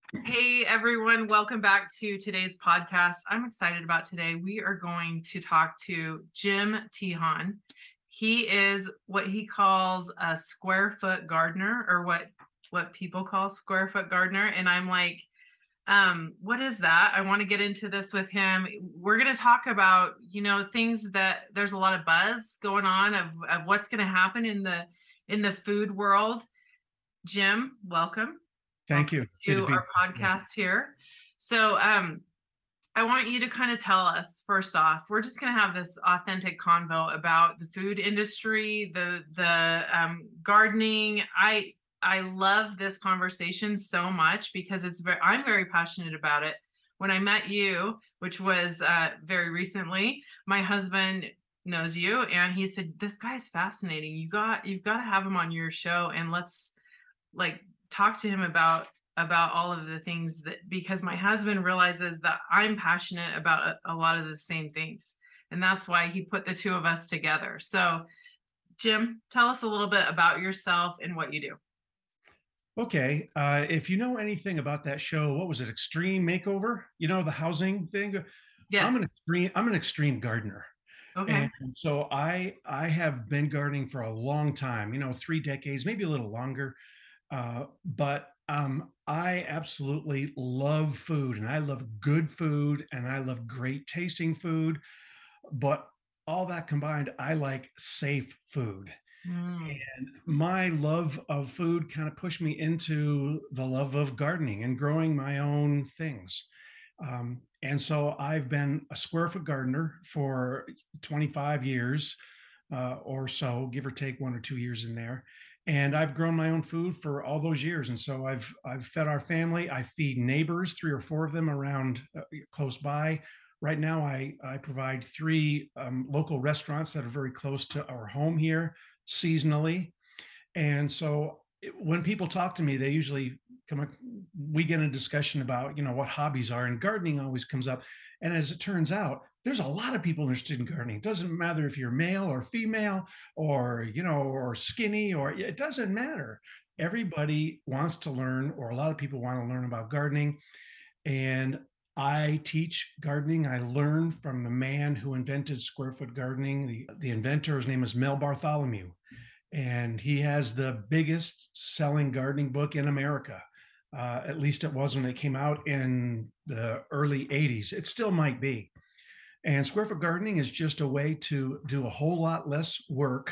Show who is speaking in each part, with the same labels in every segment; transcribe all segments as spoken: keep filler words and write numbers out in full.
Speaker 1: Hey everyone, welcome back to today's podcast. I'm excited about today. We are going to talk to Jim Tehan. He is what he calls a square foot gardener, or what what people call square foot gardener. And I'm like, um, what is that? I want to get into this with him. We're going to talk about, you know, things that there's a lot of buzz going on of, of what's going to happen in the in the food world. Jim, welcome.
Speaker 2: Thank
Speaker 1: Welcome
Speaker 2: you. Good to
Speaker 1: to
Speaker 2: be
Speaker 1: our
Speaker 2: here.
Speaker 1: podcast here. So, um, I want you to kind of tell us first off, we're just going to have this authentic convo about the food industry, the the um, gardening. I I love this conversation so much because it's very I'm very passionate about it. When I met you, which was uh, very recently, my husband knows you, and he said, "This guy's fascinating. You got you've got to have him on your show, and let's like talk to him about about all of the things that because my husband realizes that I'm passionate about a, a lot of the same things, and that's why he put the two of us together. So Jim, tell us a little bit about yourself and what you do.
Speaker 2: Okay. Uh, if you know anything about that show, what was it? Extreme Makeover? You know, the housing thing? I'm
Speaker 1: Yes.
Speaker 2: an extreme, I'm an extreme gardener.
Speaker 1: Okay.
Speaker 2: And so I I have been gardening for a long time, you know, three decades, maybe a little longer. Uh, but um, I absolutely love food and I love good food and I love great tasting food. But all that combined, I like safe food.
Speaker 1: Mm.
Speaker 2: And my love of food kind of pushed me into the love of gardening and growing my own things. Um, and so I've been a square foot gardener for twenty-five years uh, or so, give or take one or two years in there. And I've grown my own food for all those years. And so I've I've fed our family. I feed neighbors, three or four of them around uh, close by. Right now, I, I provide three um, local restaurants that are very close to our home here seasonally. And so it- when people talk to me, they usually come up, we get in a discussion about, you know, what hobbies are, and gardening always comes up. And as it turns out, there's a lot of people interested in gardening. It doesn't matter if you're male or female or, you know, or skinny, or it doesn't matter. Everybody wants to learn, or a lot of people want to learn about gardening. And I teach gardening. I learned from the man who invented square foot gardening. The, the inventor, his name is Mel Bartholomew, and he has the biggest selling gardening book in America. Uh, at least it was when it came out in the early eighties. It still might be. And square foot gardening is just a way to do a whole lot less work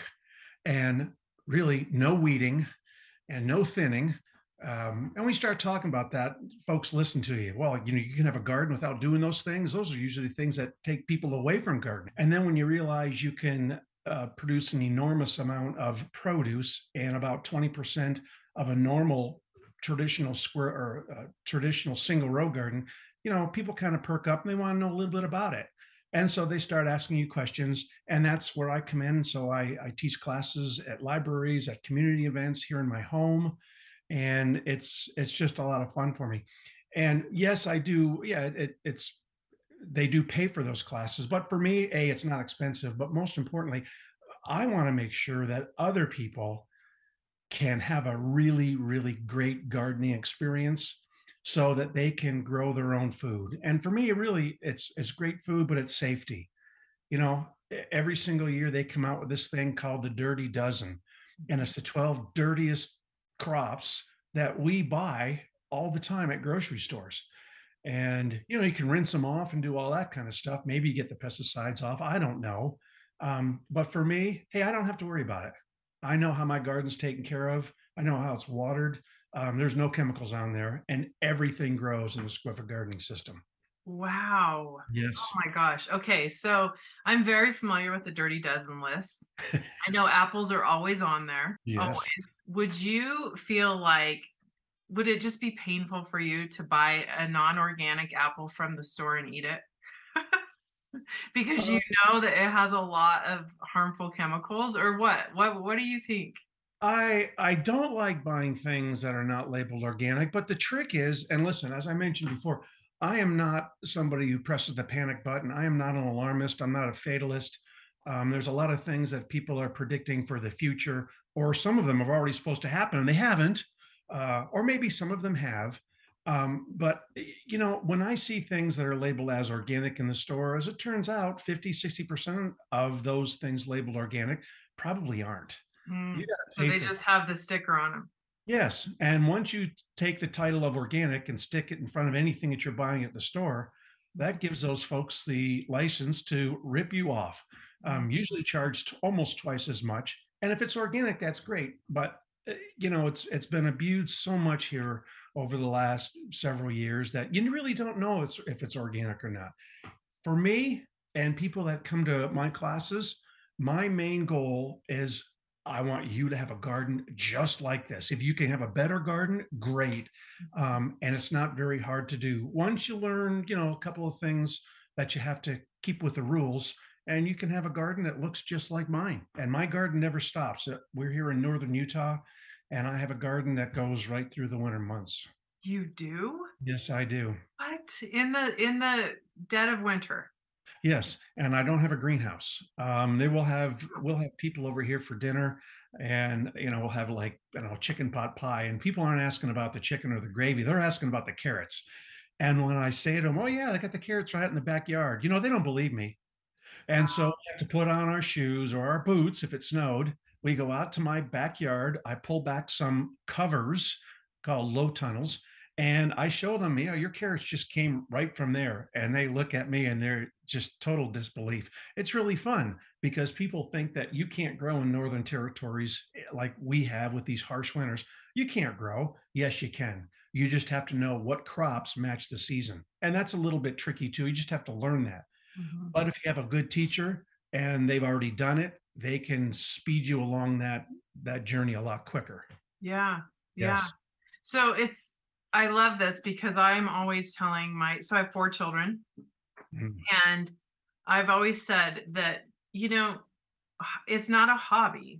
Speaker 2: and really no weeding and no thinning. Um, and we start talking about that, folks listen to you. Well, you know, you can have a garden without doing those things. Those are usually things that take people away from gardening. And then when you realize you can uh, produce an enormous amount of produce and about twenty percent of a normal traditional square or uh, traditional single row garden, you know, people kind of perk up and they want to know a little bit about it. And so they start asking you questions, and that's where I come in. So I, I teach classes at libraries, at community events here in my home, and it's it's just a lot of fun for me. And yes, I do. Yeah, it, it's they do pay for those classes, but for me, a it's not expensive. But most importantly, I want to make sure that other people can have a really really great gardening experience so that they can grow their own food. And for me, really, it's it's great food, but it's safety. You know, e- every single year they come out with this thing called the Dirty Dozen, and it's the twelve dirtiest crops that we buy all the time at grocery stores. And you know, you can rinse them off and do all that kind of stuff. Maybe you get the pesticides off. I don't know. Um, but for me, hey, I don't have to worry about it. I know how my garden's taken care of. I know how it's watered. Um, there's no chemicals on there, and everything grows in the Squifford gardening system.
Speaker 1: Wow.
Speaker 2: Yes.
Speaker 1: Oh my gosh. Okay, so I'm very familiar with the Dirty Dozen list. I know apples are always on there. Always.
Speaker 2: Yes.
Speaker 1: Would you feel like would it just be painful for you to buy a non-organic apple from the store and eat it? Because you know that it has a lot of harmful chemicals, or what? What what do you think?
Speaker 2: I I don't like buying things that are not labeled organic, but the trick is, and listen, as I mentioned before, I am not somebody who presses the panic button. I am not an alarmist. I'm not a fatalist. Um, there's a lot of things that people are predicting for the future, or some of them are already supposed to happen and they haven't, uh, or maybe some of them have. Um, but y- you know, when I see things that are labeled as organic in the store, as it turns out, fifty, sixty percent of those things labeled organic probably aren't. You
Speaker 1: Mm.
Speaker 2: got to
Speaker 1: So
Speaker 2: pay
Speaker 1: they
Speaker 2: for
Speaker 1: just
Speaker 2: that.
Speaker 1: have the sticker on them.
Speaker 2: Yes. And once you take the title of organic and stick it in front of anything that you're buying at the store, that gives those folks the license to rip you off. Um, usually charged almost twice as much. And if it's organic, that's great. But uh, you know, it's it's been abused so much here over the last several years that you really don't know it's, if it's organic or not. For me and people that come to my classes, my main goal is I want you to have a garden just like this. If you can have a better garden, great. Um, and it's not very hard to do. Once you learn, you know, a couple of things that you have to keep with the rules, and you can have a garden that looks just like mine. And my garden never stops. Uh, We're here in northern Utah, and I have a garden that goes right through the winter months.
Speaker 1: You do?
Speaker 2: Yes, I do.
Speaker 1: What? In the in the dead of winter?
Speaker 2: Yes, and I don't have a greenhouse. Um, they will have we'll have people over here for dinner, and you know we'll have like you know chicken pot pie, and people aren't asking about the chicken or the gravy; they're asking about the carrots. And when I say to them, "Oh yeah, I got the carrots right in the backyard," you know they don't believe me. And so we have to put on our shoes or our boots if it snowed. We go out to my backyard. I pull back some covers called low tunnels, and I show them, you know, your carrots just came right from there. And they look at me and they're just total disbelief. It's really fun because people think that you can't grow in northern territories eh, like we have with these harsh winters. You can't grow. Yes, you can. You just have to know what crops match the season. And that's a little bit tricky too. You just have to learn that.
Speaker 1: Mhm.
Speaker 2: But if you have a good teacher and they've already done it, they can speed you along that that journey a lot quicker.
Speaker 1: Yeah. Yeah.
Speaker 2: Yes.
Speaker 1: So it's I love this because I'm always telling my so I have four children,
Speaker 2: Mhm.
Speaker 1: and I've always said that, you know, it's not a hobby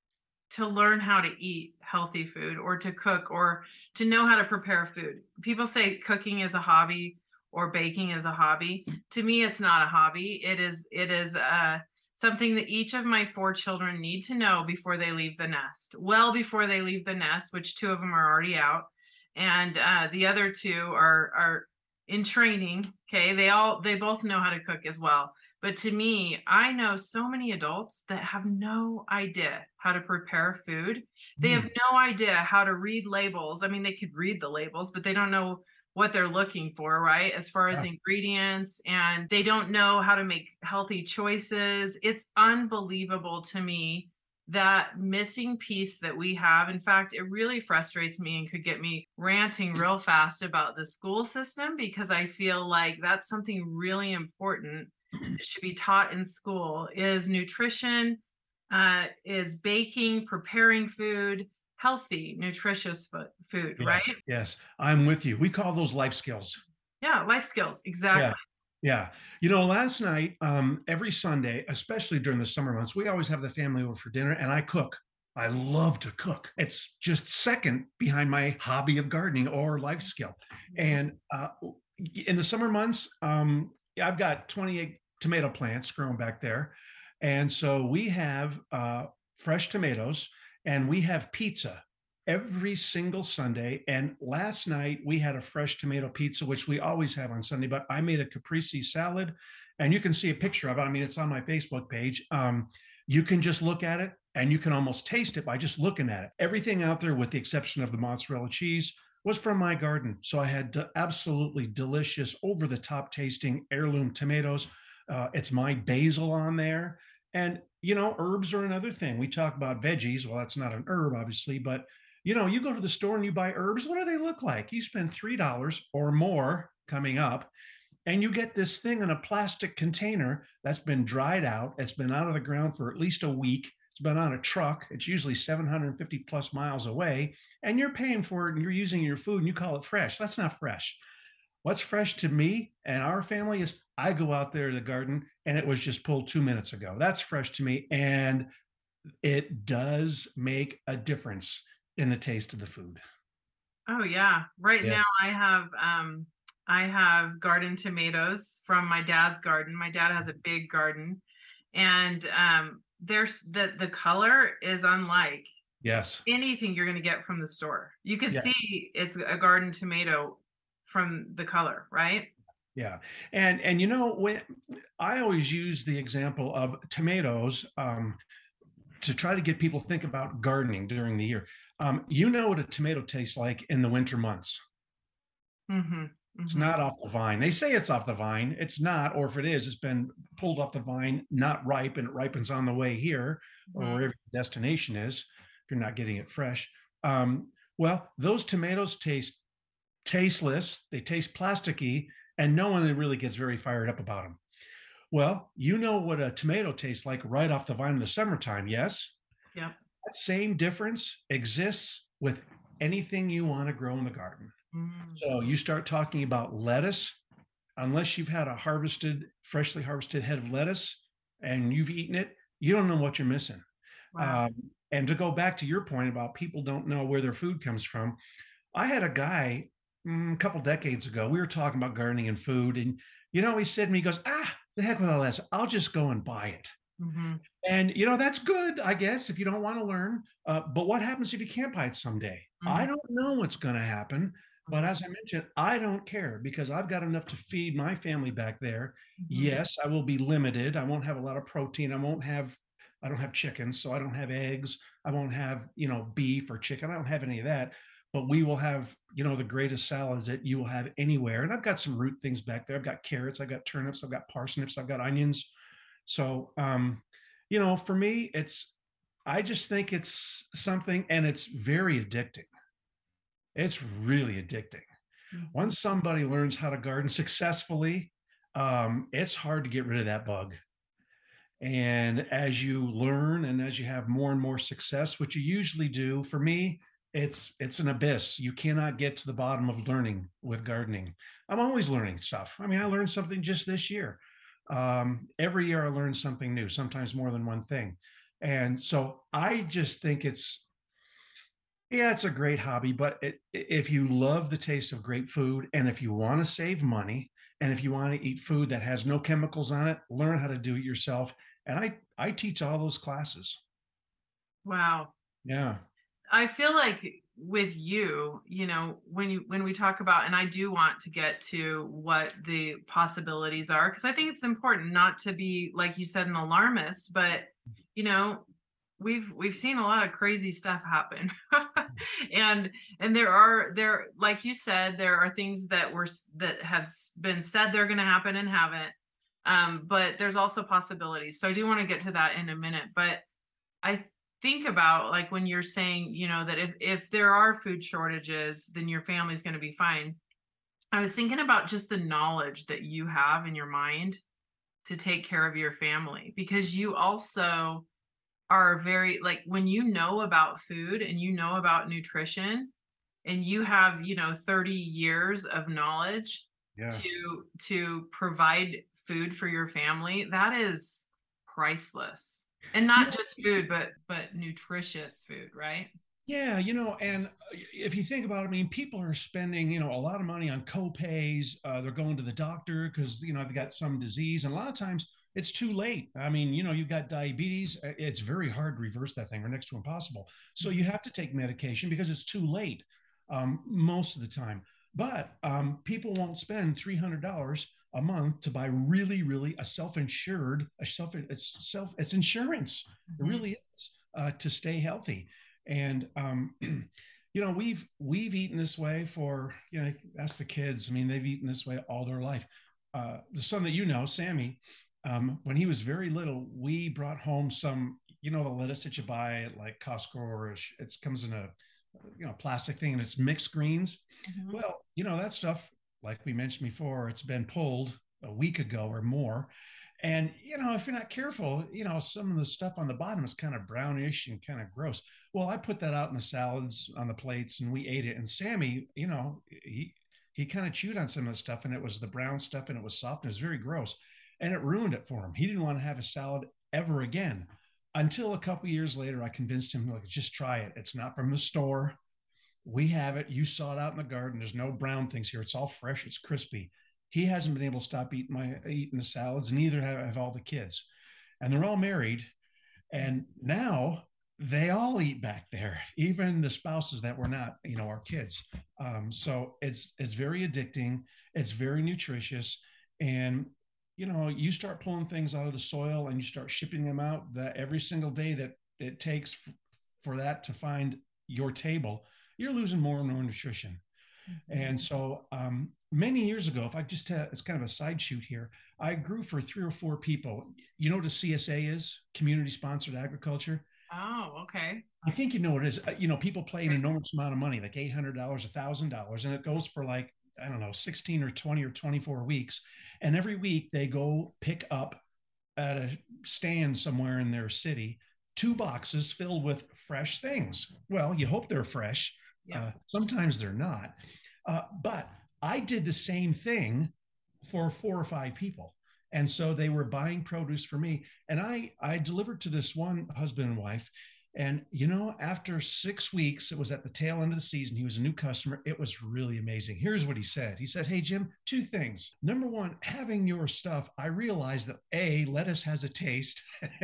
Speaker 1: to learn how to eat healthy food or to cook or to know how to prepare food. People say cooking is a hobby or baking is a hobby. To me, it's not a hobby. It is it is uh, something that each of my four children need to know before they leave the nest. Well, before they leave the nest, which two of them are already out, and uh, the other two are are in training. Okay, they all they both know how to cook as well. But to me, I know so many adults that have no idea how to prepare food. They have
Speaker 2: Mm.
Speaker 1: no idea how to read labels. I mean, they could read the labels, but they don't know what they're looking for, right? As far as
Speaker 2: Yeah.
Speaker 1: ingredients, and they don't know how to make healthy choices. It's unbelievable to me that missing piece that we have. In fact, it really frustrates me and could get me ranting real fast about the school system because I feel like that's something really important should be taught in school is nutrition, uh, is baking, preparing food, healthy, nutritious fo- food, right?
Speaker 2: Yes. Yes. I'm with you. We call those life skills.
Speaker 1: Yeah, life skills,
Speaker 2: Yeah.
Speaker 1: exactly.
Speaker 2: Yeah. You know, last night, um, every Sunday, especially during the summer months, we always have the family over for dinner and I cook. I love to cook. It's just second behind my hobby of gardening or life skill.
Speaker 1: Mhm.
Speaker 2: And uh, in the summer months, um, yeah, I've got twenty-eight tomato plants growing back there. And so we have uh, fresh tomatoes and we have pizza every single Sunday. And last night we had a fresh tomato pizza, which we always have on Sunday, but I made a caprese salad and you can see a picture of it. I mean, it's on my Facebook page. Um, you can just look at it and you can almost taste it by just looking at it. Everything out there, with the exception of the mozzarella cheese, was from my garden. So I had absolutely delicious, over the top tasting heirloom tomatoes. Uh, it's my basil on there. And, you know, herbs are another thing. We talk about veggies. Well, that's not an herb, obviously, but you know, you go to the store and you buy herbs. What do they look like? You spend three dollars or more coming up, and you get this thing in a plastic container that's been dried out. It's been out of the ground for at least a week. It's been on a truck. It's usually seven hundred fifty plus miles away, and you're paying for it and you're using your food and you call it fresh. That's not fresh. What's fresh to me and our family is I go out there to the garden and it was just pulled two minutes ago. That's fresh to me. And it does make a difference in the taste of the food.
Speaker 1: Oh yeah. Right
Speaker 2: Yeah.
Speaker 1: now I have um I have garden tomatoes from my dad's garden. My dad has a big garden, and um there's the the color is unlike
Speaker 2: Yes.
Speaker 1: anything you're going to get from the store. You can
Speaker 2: Yeah.
Speaker 1: see it's a garden tomato from the color, right?
Speaker 2: Yeah. And and you know, when I always use the example of tomatoes, um, to try to get people think about gardening during the year. Um, you know what a tomato tastes like in the winter months.
Speaker 1: Mm-hmm.
Speaker 2: It's
Speaker 1: Mm-hmm.
Speaker 2: not off the vine. They say it's off the vine. It's not, or if it is, it's been pulled off the vine, not ripe, and it ripens on the way here or
Speaker 1: Mm-hmm.
Speaker 2: wherever your destination is, if you're not getting it fresh. Um, well, those tomatoes taste tasteless, they taste plasticky, and no one really gets very fired up about them. Well, you know what a tomato tastes like right off the vine in the summertime, yes?
Speaker 1: Yep.
Speaker 2: That same difference exists with anything you want to grow in the garden.
Speaker 1: Mm.
Speaker 2: So you start talking about lettuce, unless you've had a harvested, freshly harvested head of lettuce and you've eaten it, you don't know what you're missing.
Speaker 1: Wow.
Speaker 2: Um, and to go back to your point about people don't know where their food comes from, I had a guy mm, a couple decades ago. We were talking about gardening and food, and you know, he said to me, he goes, "Ah, the heck with all this. I'll just go and buy it."
Speaker 1: Mm-hmm.
Speaker 2: And you know, that's good, I guess, if you don't want to learn. Uh, but what happens if you can't buy it someday?
Speaker 1: Mm-hmm.
Speaker 2: I don't know what's going to happen. But
Speaker 1: Mm-hmm.
Speaker 2: as I mentioned, I don't care because I've got enough to feed my family back there.
Speaker 1: Mm-hmm.
Speaker 2: Yes, I will be limited. I won't have a lot of protein. I won't have, I don't have chickens, so I don't have eggs. I won't have, you know, beef or chicken. I don't have any of that. But we will have, you know, the greatest salads that you will have anywhere. And I've got some root things back there. I've got carrots, I've got turnips, I've got parsnips, I've got onions. So, um, you know, for me, it's, I just think it's something and it's very addicting. It's really addicting.
Speaker 1: Mm-hmm.
Speaker 2: Once somebody learns how to garden successfully, um, it's hard to get rid of that bug. And as you learn and as you have more and more success, which you usually do, for me, it's it's an abyss. You cannot get to the bottom of learning with gardening. I'm always learning stuff. I mean, I learned something just this year. Um, every year I learn something new, sometimes more than one thing. And so I just think it's, yeah, it's a great hobby, but it, if you love the taste of great food and if you want to save money and if you want to eat food that has no chemicals on it, learn how to do it yourself. And I I teach all those classes.
Speaker 1: Wow.
Speaker 2: Yeah.
Speaker 1: I feel like with you, you know, when you when we talk about, and I do want to get to what the possibilities are, because I think it's important not to be, like you said, an alarmist, but you know, we've we've seen a lot of crazy stuff happen. and and there are there, like you said, there are things that were that have been said they're going to happen and haven't. Um, but there's also possibilities. So I do want to get to that in a minute, but I think about, like, when you're saying, you know, that if if there are food shortages, then your family's going to be fine. I was thinking about just the knowledge that you have in your mind to take care of your family, because you also are very, like, when you know about food and you know about nutrition and you have, you know, thirty years of knowledge
Speaker 2: Yeah.
Speaker 1: to to provide food for your family, that is priceless. And
Speaker 2: You
Speaker 1: not
Speaker 2: know,
Speaker 1: just food, but but nutritious food, right?
Speaker 2: yeah, you know, and uh, if you think about it, I mean, people are spending, you know, a lot of money on co-pays. Uh, they're going to the doctor because, you know, they've got some disease. And a lot of times it's too late. I mean, you know, you've got diabetes. uh, It's very hard to reverse that thing or next to impossible. So you have to take medication because it's too late um, most of the time. But um, people won't spend three hundred dollars a month to buy really, really a self-insured, a self, it's self, it's insurance. It
Speaker 1: Mhm.
Speaker 2: really is uh, to stay healthy. And um, you know, we've we've eaten this way for, you know, that's the kids. I mean, they've eaten this way all their life. Uh, the son that you know, Sammy, um, when he was very little, we brought home some, you know, the lettuce that you buy at like Costco, or it comes in a, you know, plastic thing and it's mixed greens.
Speaker 1: Mhm.
Speaker 2: Well, you know, that stuff, like we mentioned before, it's been pulled a week ago or more. And, you know, if you're not careful, you know, some of the stuff on the bottom is kind of brownish and kind of gross. Well, I put that out in the salads on the plates and we ate it. And Sammy, you know, he, he kind of chewed on some of the stuff and it was the brown stuff and it was soft and it was very gross. And it ruined it for him. He didn't want to have a salad ever again until a couple years later. I convinced him, like, just try it. It's not from the store. We have it. You saw it out in the garden. There's no brown things here. It's all fresh. It's crispy. He hasn't been able to stop eating my eating the salads. Neither have, have all the kids, and they're all married. And now they all eat back there, even the spouses that were not, you know, our kids. Um, so it's it's very addicting. It's very nutritious, and you know, you start pulling things out of the soil and you start shipping them out. That every single day that it takes f- for that to find your table, you're losing more and more nutrition.
Speaker 1: Mhm.
Speaker 2: And so um, many years ago, if I just uh, it's kind of a side shoot here, I grew for three or four people. You know what a C S A is? Community sponsored agriculture.
Speaker 1: Oh, okay.
Speaker 2: I think you know what it is. Uh, You know, people pay an
Speaker 1: Sure.
Speaker 2: enormous amount of money, like eight hundred dollars, a thousand dollars, and it goes for like I don't know, sixteen or twenty or twenty-four weeks. And every week they go pick up at a stand somewhere in their city two boxes filled with fresh things. Well, you hope they're fresh.
Speaker 1: Yep.
Speaker 2: Uh, sometimes they're not. Uh, but I did the same thing for four or five people. And so they were buying produce for me. And I, I delivered to this one husband and wife. And, you know, after six weeks, it was at the tail end of the season. He was a new customer. It was really amazing. Here's what he said. He said, "Hey, Jim, two things. Number one, having your stuff, I realized that A, lettuce has a taste.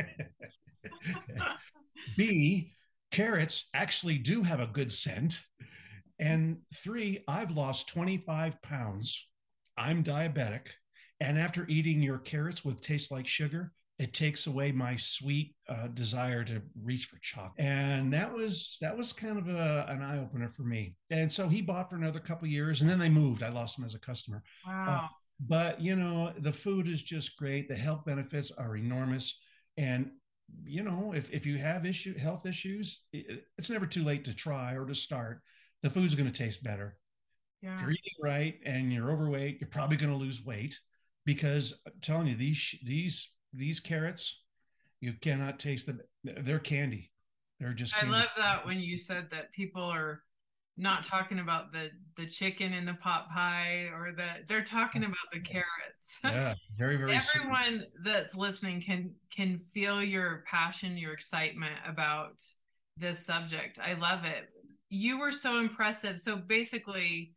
Speaker 2: B, carrots actually do have a good scent. And three, I've lost twenty-five pounds. I'm diabetic. And after eating your carrots with taste like sugar, it takes away my sweet uh, desire to reach for chocolate." And that was that was kind of a, an eye opener for me. And so he bought for another couple of years, and then they moved. I lost him as a customer. Uh,
Speaker 1: Wow.
Speaker 2: but you know, the food is just great. The health benefits are enormous, and you know, if if you have issue health issues, it, it's never too late to try or to start. The food's going to taste better. If
Speaker 1: Yeah.
Speaker 2: you're eating right and you're overweight, you're probably going to lose weight because I'm telling you, these these these carrots, you cannot taste them. They're candy. They're just
Speaker 1: I
Speaker 2: candy.
Speaker 1: love that when you said that people are not talking about the the chicken in the pot pie or the they're talking about the carrots.
Speaker 2: Yeah, very very sweet.
Speaker 1: Everyone that's listening can can feel your passion, your excitement about this subject. I love it. You were so impressive. So basically,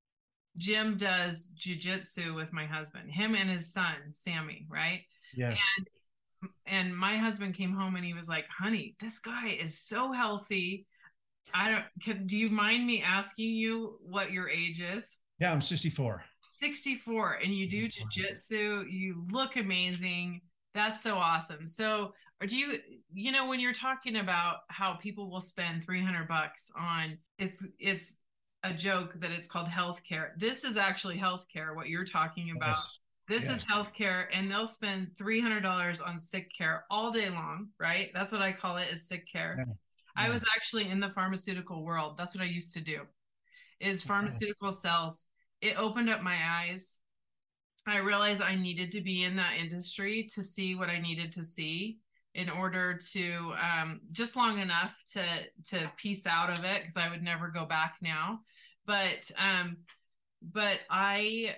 Speaker 1: Jim does jujitsu with my husband, him and his son, Sammy, right?
Speaker 2: Yes.
Speaker 1: And my husband came home and he was like, "Honey, this guy is so healthy. I don't can do you mind me asking you what your age is?"
Speaker 2: Yeah, I'm sixty-four.
Speaker 1: sixty-four, and you do jujitsu. You look amazing. That's so awesome. So, or do you, you know, when you're talking about how people will spend three hundred bucks on it's, it's a joke that it's called healthcare. This is actually healthcare, what you're talking about.
Speaker 2: Yes.
Speaker 1: This is
Speaker 2: Yes.
Speaker 1: healthcare, and they'll spend three hundred dollars on sick care all day long, right? That's what I call it, is sick care.
Speaker 2: Yeah.
Speaker 1: I
Speaker 2: Yeah.
Speaker 1: was actually in the pharmaceutical world. That's what I used to do, is
Speaker 2: Okay.
Speaker 1: pharmaceutical sales. It opened up my eyes. I realized I needed to be in that industry to see what I needed to see in order to um, just long enough to to piece out of it, because I would never go back now. But um, but I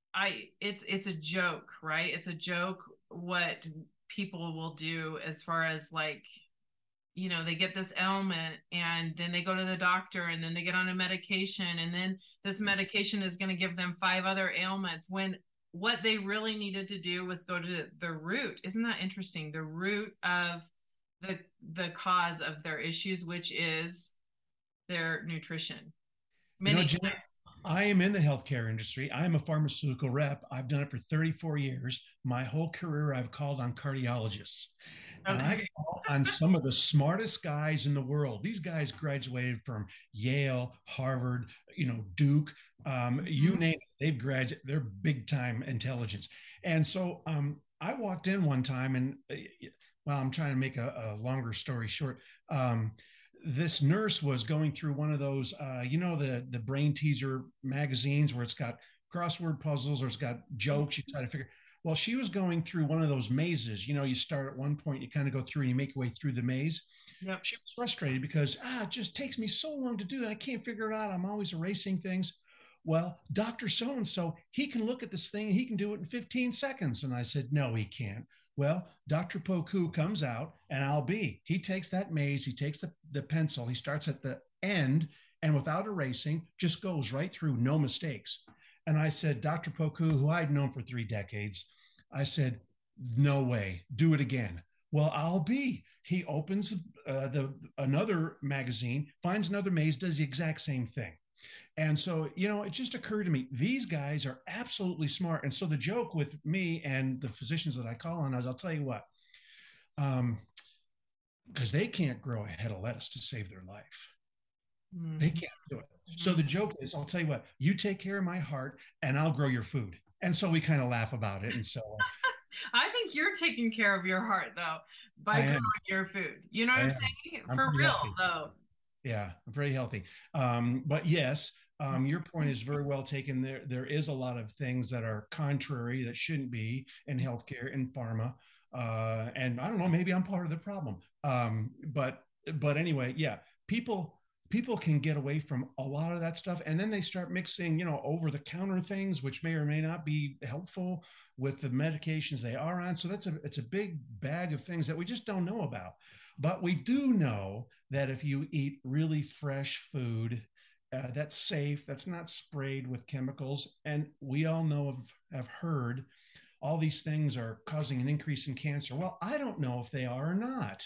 Speaker 1: I it's it's a joke, right? It's a joke what people will do as far as like, you know, they get this ailment and then they go to the doctor and then they get on a medication, and then this medication is going to give them five other ailments when what they really needed to do was go to the root. Isn't that interesting? The root of the the cause of their issues, which is their nutrition.
Speaker 2: You know,
Speaker 1: Many
Speaker 2: Janet, I am in the healthcare industry. I am a pharmaceutical rep. I've done it for thirty-four years. My whole career, I've called on cardiologists. And I
Speaker 1: okay.
Speaker 2: call on some of the smartest guys in the world. These guys graduated from Yale, Harvard, you know, Duke, um, you
Speaker 1: Mhm.
Speaker 2: name it. They've graduated, they're big time intelligence. And so um, I walked in one time and, uh, well, I'm trying to make a, a longer story short. Um, this nurse was going through one of those, uh, you know, the the brain teaser magazines where it's got crossword puzzles or it's got jokes. You try to figure. Well, she was going through one of those mazes. You know, you start at one point, you kind of go through and you make your way through the maze.
Speaker 1: Yep.
Speaker 2: She was frustrated because ah, it just takes me so long to do it. I can't figure it out. I'm always erasing things. Well, Doctor So and so, he can look at this thing and he can do it in fifteen seconds. And I said, no, he can't. Well, Doctor Poku comes out and I'll be. He takes that maze, he takes the, the pencil, he starts at the end and without erasing, just goes right through, no mistakes. And I said, Doctor Poku, who I'd known for three decades, I said, no way, do it again. Well, I'll be. He opens uh, the another magazine, finds another maze, does the exact same thing. And so, you know, it just occurred to me, these guys are absolutely smart. And so the joke with me and the physicians that I call on is, I'll tell you what, um, because they can't grow a head of lettuce to save their life. They
Speaker 1: Mhm.
Speaker 2: can't do it. So
Speaker 1: Mhm.
Speaker 2: the joke is, I'll tell you what, you take care of my heart and I'll grow your food. And so we kind of laugh about it. And so
Speaker 1: I think you're taking care of your heart though by
Speaker 2: I
Speaker 1: growing
Speaker 2: am.
Speaker 1: your food. You know what
Speaker 2: I
Speaker 1: I'm
Speaker 2: am.
Speaker 1: saying?
Speaker 2: I'm
Speaker 1: For
Speaker 2: pretty
Speaker 1: real
Speaker 2: healthy.
Speaker 1: though.
Speaker 2: Yeah, I'm very healthy. Um, but yes, um, your point is very well taken. There, there is a lot of things that are contrary that shouldn't be in healthcare and pharma. Uh, and I don't know, maybe I'm part of the problem. Um, but but anyway, yeah, people people can get away from a lot of that stuff, and then they start mixing, you know, over the counter things, which may or may not be helpful with the medications they are on. So that's a it's a big bag of things that we just don't know about. But we do know that if you eat really fresh food uh, that's safe, that's not sprayed with chemicals, and we all know of, have heard all these things are causing an increase in cancer. Well, I don't know if they are or not.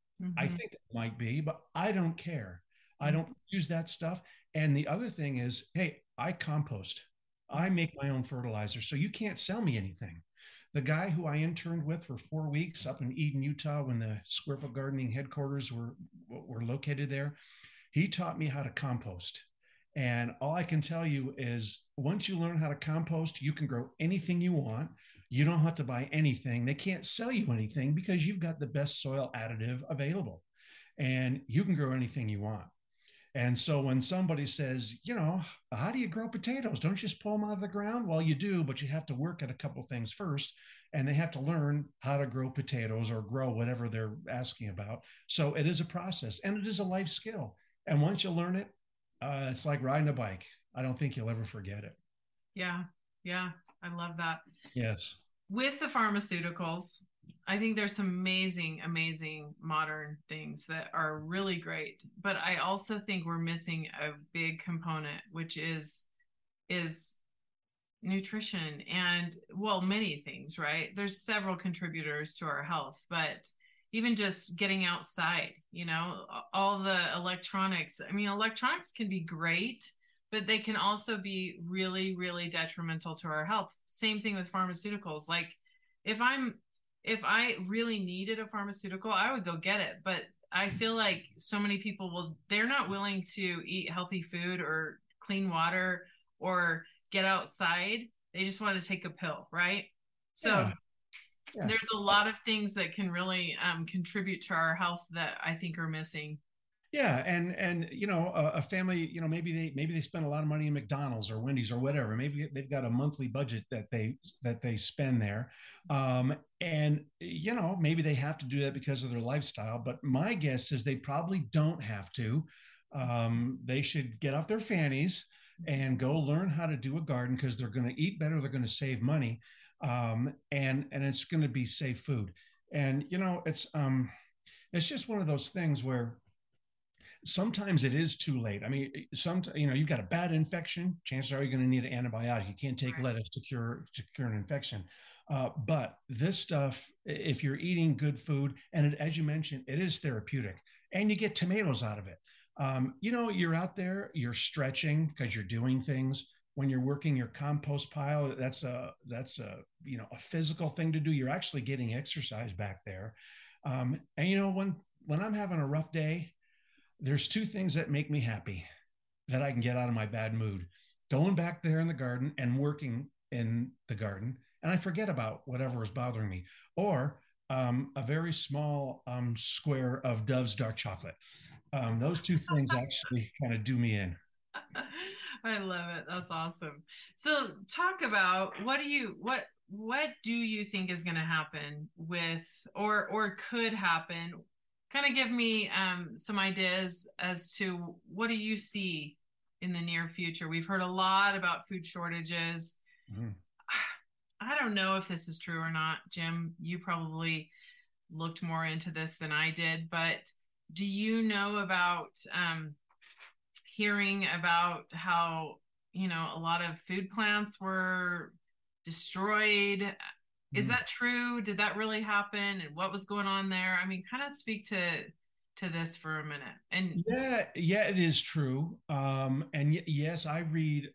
Speaker 2: I
Speaker 1: Mhm.
Speaker 2: think it might be, but I don't care. I
Speaker 1: Mhm.
Speaker 2: don't use that stuff. And the other thing is, hey, I compost. I make my own fertilizer, so you can't sell me anything. The guy who I interned with for four weeks up in Eden, Utah, when the Square Foot Gardening headquarters were were located there, he taught me how to compost. And all I can tell you is once you learn how to compost, you can grow anything you want. You don't have to buy anything. They can't sell you anything because you've got the best soil additive available and you can grow anything you want. And so when somebody says, you know, how do you grow potatoes? Don't you just pull them out of the ground? Well, you do, but you have to work at a couple things first. And they have to learn how to grow potatoes or grow whatever they're asking about. So it is a process and it is a life skill. And once you learn it, uh, it's like riding a bike. I don't think you'll ever forget it.
Speaker 1: Yeah. Yeah. I love that.
Speaker 2: Yes.
Speaker 1: With the pharmaceuticals, I think there's some amazing, amazing modern things that are really great. But I also think we're missing a big component, which is is nutrition and well, many things, right? There's several contributors to our health, but even just getting outside, you know, all the electronics. I mean, electronics can be great, but they can also be really, really detrimental to our health. Same thing with pharmaceuticals. Like if I'm if I really needed a pharmaceutical, I would go get it. But I feel like so many people will they're not willing to eat healthy food or clean water or get outside. They just want to take a pill, right? So
Speaker 2: Yeah. Yeah.
Speaker 1: there's a lot of things that can really um, contribute to our health that I think are missing.
Speaker 2: Yeah, and and you know, a, a family, you know, maybe they maybe they spend a lot of money in McDonald's or Wendy's or whatever. Maybe they've got a monthly budget that they that they spend there, um, and you know, maybe they have to do that because of their lifestyle. But my guess is they probably don't have to. Um, they should get off their fannies and go learn how to do a garden because they're going to eat better, they're going to save money, um, and and it's going to be safe food. And you know, it's um, it's just one of those things where sometimes it is too late. I mean, some you know, you've got a bad infection. Chances are you're going to need an antibiotic. You can't take lettuce to cure to cure an infection. Uh, but this stuff, if you're eating good food, and it, as you mentioned, it is therapeutic, and you get tomatoes out of it. Um, you know, you're out there, you're stretching because you're doing things. When you're working your compost pile, that's a that's a you know a physical thing to do. You're actually getting exercise back there. Um, and you know, when when I'm having a rough day, there's two things that make me happy that I can get out of my bad mood: going back there in the garden and working in the garden, and I forget about whatever is bothering me, or um, a very small um, square of Dove's dark chocolate. Um, those two things actually kind of do me in.
Speaker 1: I love it. That's awesome. So talk about what do you what what do you think is going to happen with or or could happen? Kind of give me um, some ideas as to what do you see in the near future. We've heard a lot about food shortages.
Speaker 2: Mhm.
Speaker 1: I don't know if this is true or not, Jim. You probably looked more into this than I did, but do you know about um, hearing about how, you know, a lot of food plants were destroyed? Is
Speaker 2: Mm.
Speaker 1: that true? Did that really happen? And what was going on there? I mean, kind of speak to to this for a minute. And
Speaker 2: Yeah, yeah, it is true. Um, and y- yes, I read,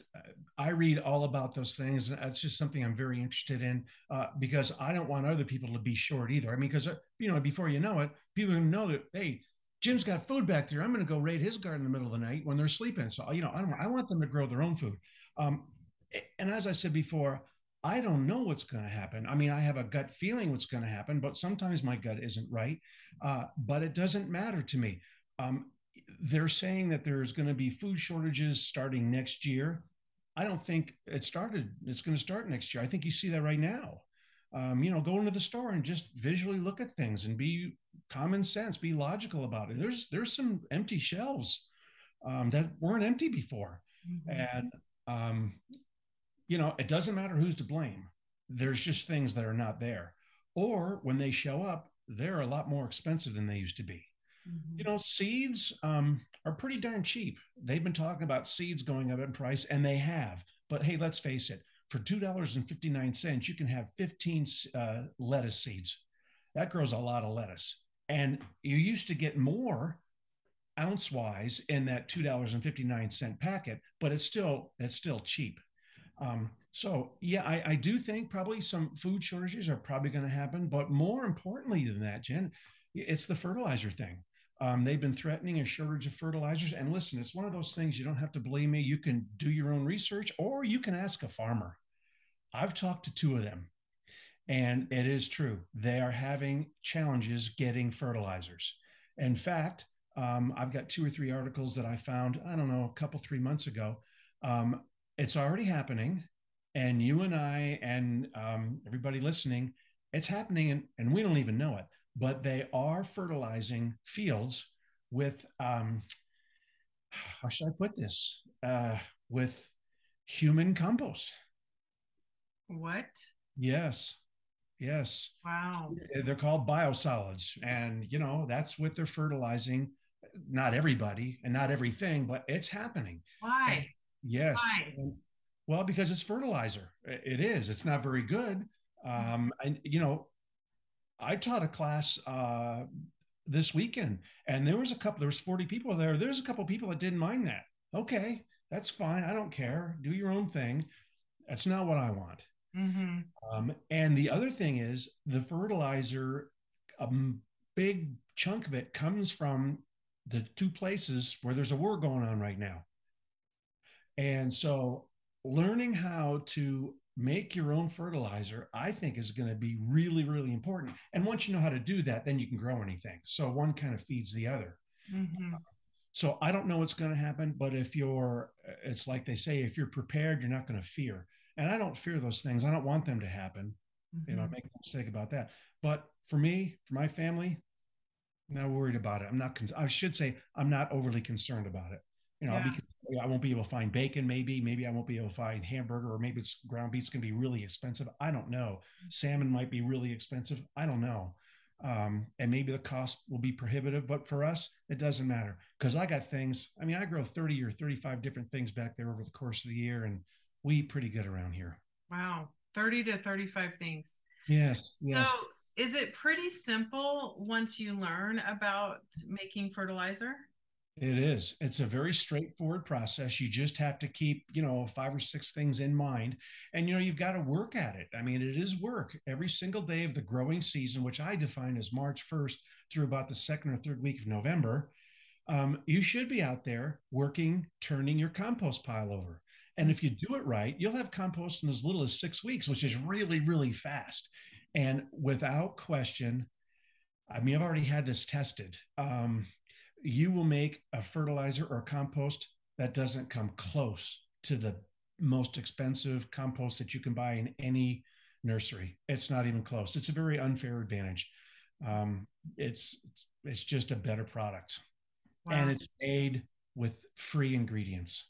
Speaker 2: I read all about those things, and that's just something I'm very interested in uh, because I don't want other people to be short either. I mean, because uh, you know, before you know it, people are gonna know that hey, Jim's got food back there. I'm going to go raid his garden in the middle of the night when they're sleeping. So you know, I don't. I want them to grow their own food. Um, and as I said before, I don't know what's going to happen. I mean, I have a gut feeling what's going to happen, but sometimes my gut isn't right. Uh, but it doesn't matter to me. Um, they're saying that there's going to be food shortages starting next year. I don't think it started. It's going to start next year. I think you see that right now. Um, you know, go into the store and just visually look at things and be common sense, be logical about it. There's there's some empty shelves um, that weren't empty before,
Speaker 1: Mhm.
Speaker 2: and um, you know, it doesn't matter who's to blame. There's just things that are not there. Or when they show up, they're a lot more expensive than they used to be. You
Speaker 1: Mhm.
Speaker 2: know, seeds um, are pretty darn cheap. They've been talking about seeds going up in price, and they have. But hey, let's face it, for two dollars and fifty-nine cents, you can have fifteen uh, lettuce seeds. That grows a lot of lettuce. And you used to get more ounce wise in that two dollars and fifty-nine cent packet, but it's still it's still cheap. Um, so yeah, I, I do think probably some food shortages are probably going to happen, but more importantly than that, Jen, it's the fertilizer thing. Um, they've been threatening a shortage of fertilizers. And listen, it's one of those things you don't have to believe me. You can do your own research or you can ask a farmer. I've talked to two of them, and it is true. They are having challenges getting fertilizers. In fact, um, I've got two or three articles that I found, I don't know, a couple, three months ago. Um, it's already happening. And you and I and um, everybody listening, it's happening and, and we don't even know it. But they are fertilizing fields with, um, how should I put this? Uh, with human compost.
Speaker 1: What?
Speaker 2: Yes. Yes.
Speaker 1: Wow.
Speaker 2: They're called biosolids. And, you know, that's what they're fertilizing. Not everybody and not everything, but it's happening. And
Speaker 1: Why?
Speaker 2: yes.
Speaker 1: Why?
Speaker 2: And, well, because it's fertilizer. It is. It's not very good. Um, and, you know, I taught a class uh, this weekend and there was a couple, there was forty people there. There's a couple people that didn't mind that. Okay. That's fine. I don't care. Do your own thing. That's not what I want.
Speaker 1: Mm-hmm.
Speaker 2: Um, and the other thing is the fertilizer, a big chunk of it comes from the two places where there's a war going on right now. And so learning how to make your own fertilizer, I think is going to be really, really important. And once you know how to do that, then you can grow anything. So one kind of feeds the other.
Speaker 1: Mm-hmm.
Speaker 2: So I don't know what's going to happen, but if you're, it's like they say, if you're prepared, you're not going to fear. And I don't fear those things. I don't want them to happen. You know,
Speaker 1: Mm-hmm.
Speaker 2: make no mistake about that. But for me, for my family, I'm not worried about it. I'm not. I should say I'm not overly concerned about it. You know, I'll
Speaker 1: Yeah.
Speaker 2: be. I won't be able to find bacon. Maybe. Maybe I won't be able to find hamburger, or maybe it's ground beef's going to be really expensive. I don't know. Salmon might be really expensive. I don't know. Um, and maybe the cost will be prohibitive, but for us, it doesn't matter because I got things. I mean, I grow thirty or thirty-five different things back there over the course of the year, and we eat pretty good around here.
Speaker 1: Wow. thirty to thirty-five things.
Speaker 2: Yes,
Speaker 1: So
Speaker 2: yes,
Speaker 1: is it pretty simple once you learn about making fertilizer?
Speaker 2: it is. It's a very straightforward process. You just have to keep, you know, five or six things in mind. And, you know, you've got to work at it. I mean, it is work every single day of the growing season, which I define as March first through about the second or third week of November. Um, you should be out there working, turning your compost pile over. And if you do it right, you'll have compost in as little as six weeks, which is really, really fast. And without question, I mean, I've already had this tested. Um, you will make a fertilizer or a compost that doesn't come close to the most expensive compost that you can buy in any nursery. It's not even close. It's a very unfair advantage. Um, it's, it's it's just a better product, and
Speaker 1: Wow.
Speaker 2: it's made with free ingredients.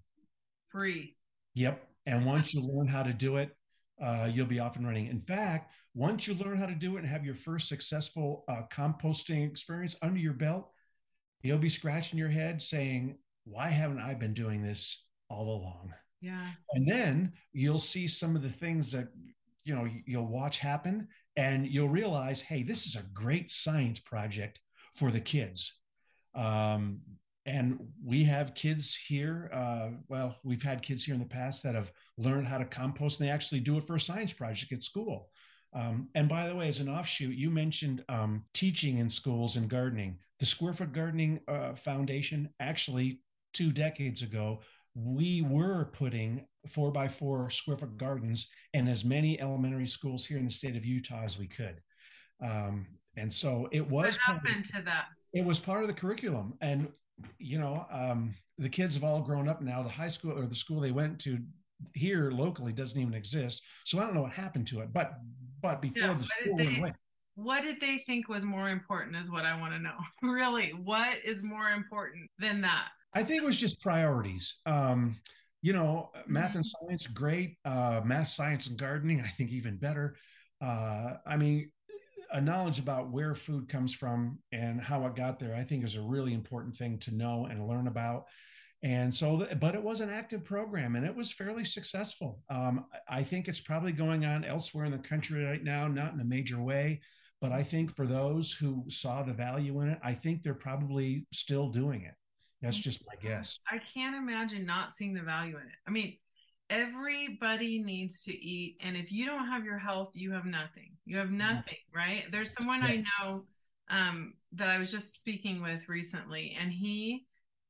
Speaker 1: Free.
Speaker 2: Yep. And once you learn how to do it, uh, you'll be off and running. In fact, once you learn how to do it and have your first successful uh, composting experience under your belt, you'll be scratching your head saying, why haven't I been doing this all along?
Speaker 1: Yeah.
Speaker 2: And then you'll see some of the things that you know, you'll watch happen, and you'll realize, hey, this is a great science project for the kids. Um, and we have kids here. Uh, well, we've had kids here in the past that have learned how to compost, and they actually do it for a science project at school. Um, and by the way, as an offshoot, you mentioned um, teaching in schools and gardening. The Square Foot Gardening uh, Foundation, actually, two decades ago, we were putting four by four square foot gardens in as many elementary schools here in the state of Utah as we could. Um, and so it
Speaker 1: What
Speaker 2: was part of,
Speaker 1: happened to that?
Speaker 2: it was part of the curriculum. And you know, um, the kids have all grown up now. The high school or the school they went to here locally doesn't even exist. So I don't know what happened to it. But but
Speaker 1: Yeah,
Speaker 2: before the
Speaker 1: what did
Speaker 2: school went
Speaker 1: they
Speaker 2: away,
Speaker 1: what did they think was more important is what I want to know. Really, what is more important than that?
Speaker 2: I think it was just priorities. Um, you know, math and
Speaker 1: Mhm.
Speaker 2: science, great. Uh, math, science, and gardening, I think even better. Uh, I mean, a knowledge about where food comes from and how it got there, I think is a really important thing to know and learn about. And so, but it was an active program and it was fairly successful. Um, I think it's probably going on elsewhere in the country right now, not in a major way. But I think for those who saw the value in it, I think they're probably still doing it. That's just my guess.
Speaker 1: I can't imagine not seeing the value in it. I mean, everybody needs to eat, and if you don't have your health, you have nothing. You have nothing, right? There's someone
Speaker 2: Yeah.
Speaker 1: I know um, that I was just speaking with recently, and he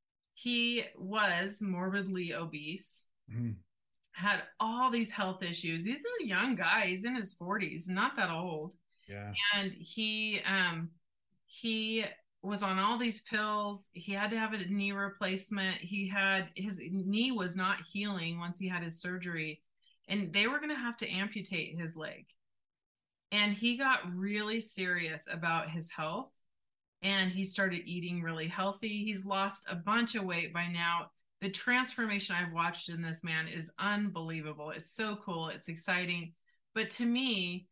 Speaker 1: he was morbidly obese,
Speaker 2: Mhm.
Speaker 1: had all these health issues. He's a young guy. He's in his forties, not that old,
Speaker 2: Yeah.
Speaker 1: and he um he was on all these pills. He had to have a knee replacement. He had his knee was not healing once he had his surgery, and they were going to have to amputate his leg. And he got really serious about his health, and he started eating really healthy. He's lost a bunch of weight by now. The transformation I've watched in this man is unbelievable. It's so cool. It's exciting. But to me,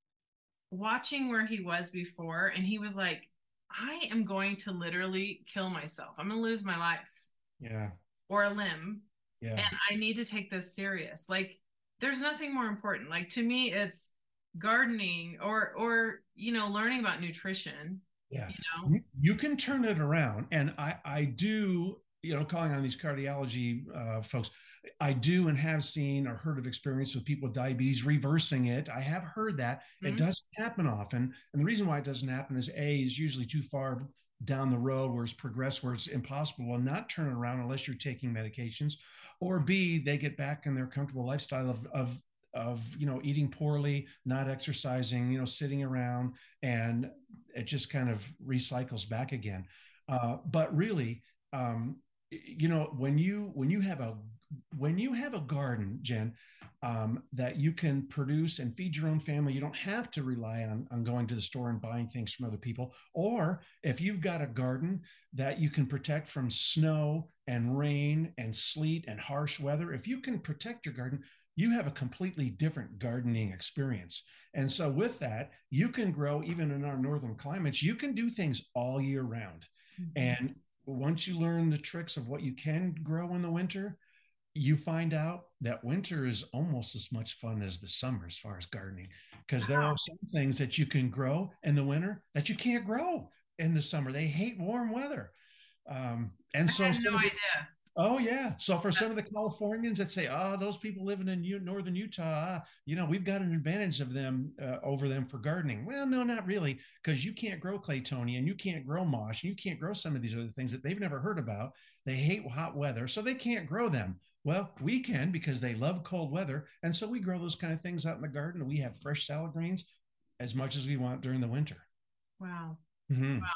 Speaker 1: watching where he was before, and he was like, I am going to literally kill myself. I'm going to lose my life
Speaker 2: Yeah.
Speaker 1: or a limb,
Speaker 2: Yeah.
Speaker 1: and I need to take this serious. Like, there's nothing more important. Like, to me, it's gardening or, or, you know, learning about nutrition,
Speaker 2: Yeah.
Speaker 1: you know?
Speaker 2: You, you can turn it around. And I, I do, you know, calling on these cardiology uh, folks, I do and have seen or heard of experience with people with diabetes reversing it. I have heard that. It
Speaker 1: Mm-hmm.
Speaker 2: doesn't happen often. And the reason why it doesn't happen is A, is usually too far down the road where it's progressed, where it's impossible and not turn it around unless you're taking medications. Or B, they get back in their comfortable lifestyle of, of of you know eating poorly, not exercising, you know sitting around, and it just kind of recycles back again. Uh, but really, um, you know, when you when you have a when you have a garden, Jen, um, that you can produce and feed your own family, you don't have to rely on, on going to the store and buying things from other people. Or if you've got a garden that you can protect from snow and rain and sleet and harsh weather, if you can protect your garden, you have a completely different gardening experience. And so, with that, you can grow even in our northern climates, you can do things all year round.
Speaker 1: Mm-hmm.
Speaker 2: And once you learn the tricks of what you can grow in the winter, you find out that winter is almost as much fun as the summer as far as gardening, because there are some things that you can grow in the winter that you can't grow in the summer. They hate warm weather. Um, and
Speaker 1: I
Speaker 2: so
Speaker 1: had no
Speaker 2: some of the
Speaker 1: idea.
Speaker 2: Oh yeah. So for some of the Californians that say, "Oh, those people living in U- northern Utah, ah, you know, we've got an advantage of them uh, over them for gardening." Well, no, not really, because you can't grow claytonia and you can't grow moss and you can't grow some of these other things that they've never heard about. They hate hot weather, so they can't grow them. Well, we can because they love cold weather, and so we grow those kind of things out in the garden. We have fresh salad greens as much as we want during the winter.
Speaker 1: Wow.
Speaker 2: Mm-hmm.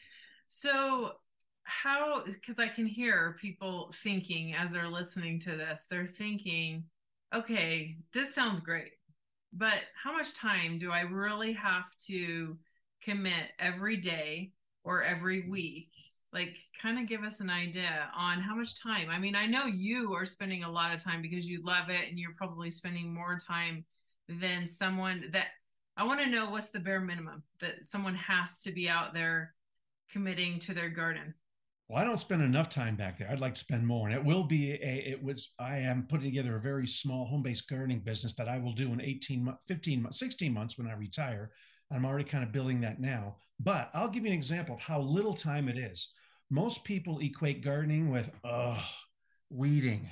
Speaker 1: So, how, because I can hear people thinking as they're listening to this, they're thinking, okay, this sounds great, but how much time do I really have to commit every day or every week? Like, kind of give us an idea on how much time. I mean, I know you are spending a lot of time because you love it and you're probably spending more time than someone that I want to know what's the bare minimum that someone has to be out there committing to their garden.
Speaker 2: Well, I don't spend enough time back there. I'd like to spend more. And it will be a, it was, I am putting together a very small home based gardening business that I will do in eighteen months, fifteen months, sixteen months when I retire. I'm already kind of building that now. But I'll give you an example of how little time it is. Most people equate gardening with, oh, weeding.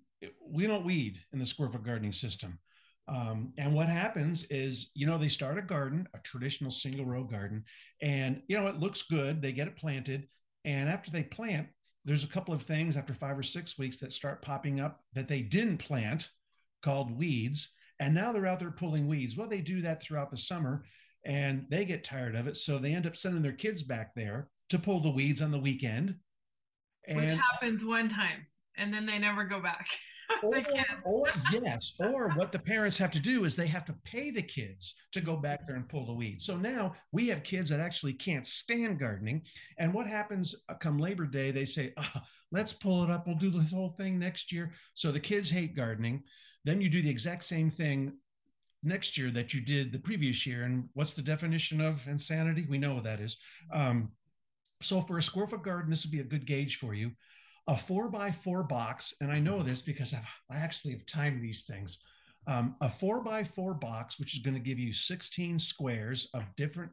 Speaker 2: We don't weed in the square foot gardening system. Um, and what happens is, you know, they start a garden, a traditional single row garden, and, you know, it looks good. They get it planted. And after they plant, there's a couple of things after five or six weeks that start popping up that they didn't plant called weeds. And now they're out there pulling weeds. Well, they do that throughout the summer and they get tired of it. So they end up sending their kids back there to pull the weeds on the weekend.
Speaker 1: Which
Speaker 2: And
Speaker 1: happens one time and then they never go back.
Speaker 2: or,
Speaker 1: They can't.
Speaker 2: or yes, or what the parents have to do is they have to pay the kids to go back there and pull the weeds. So now we have kids that actually can't stand gardening. And what happens uh, come Labor Day? They say, oh, let's pull it up. We'll do this whole thing next year. So the kids hate gardening. Then you do the exact same thing next year that you did the previous year. And what's the definition of insanity? We know what that is. Um, so for a square foot garden, this would be a good gauge for you. A four by four box, and I know this because I've, I actually have timed these things. Um, a four by four box, which is going to give you sixteen squares of different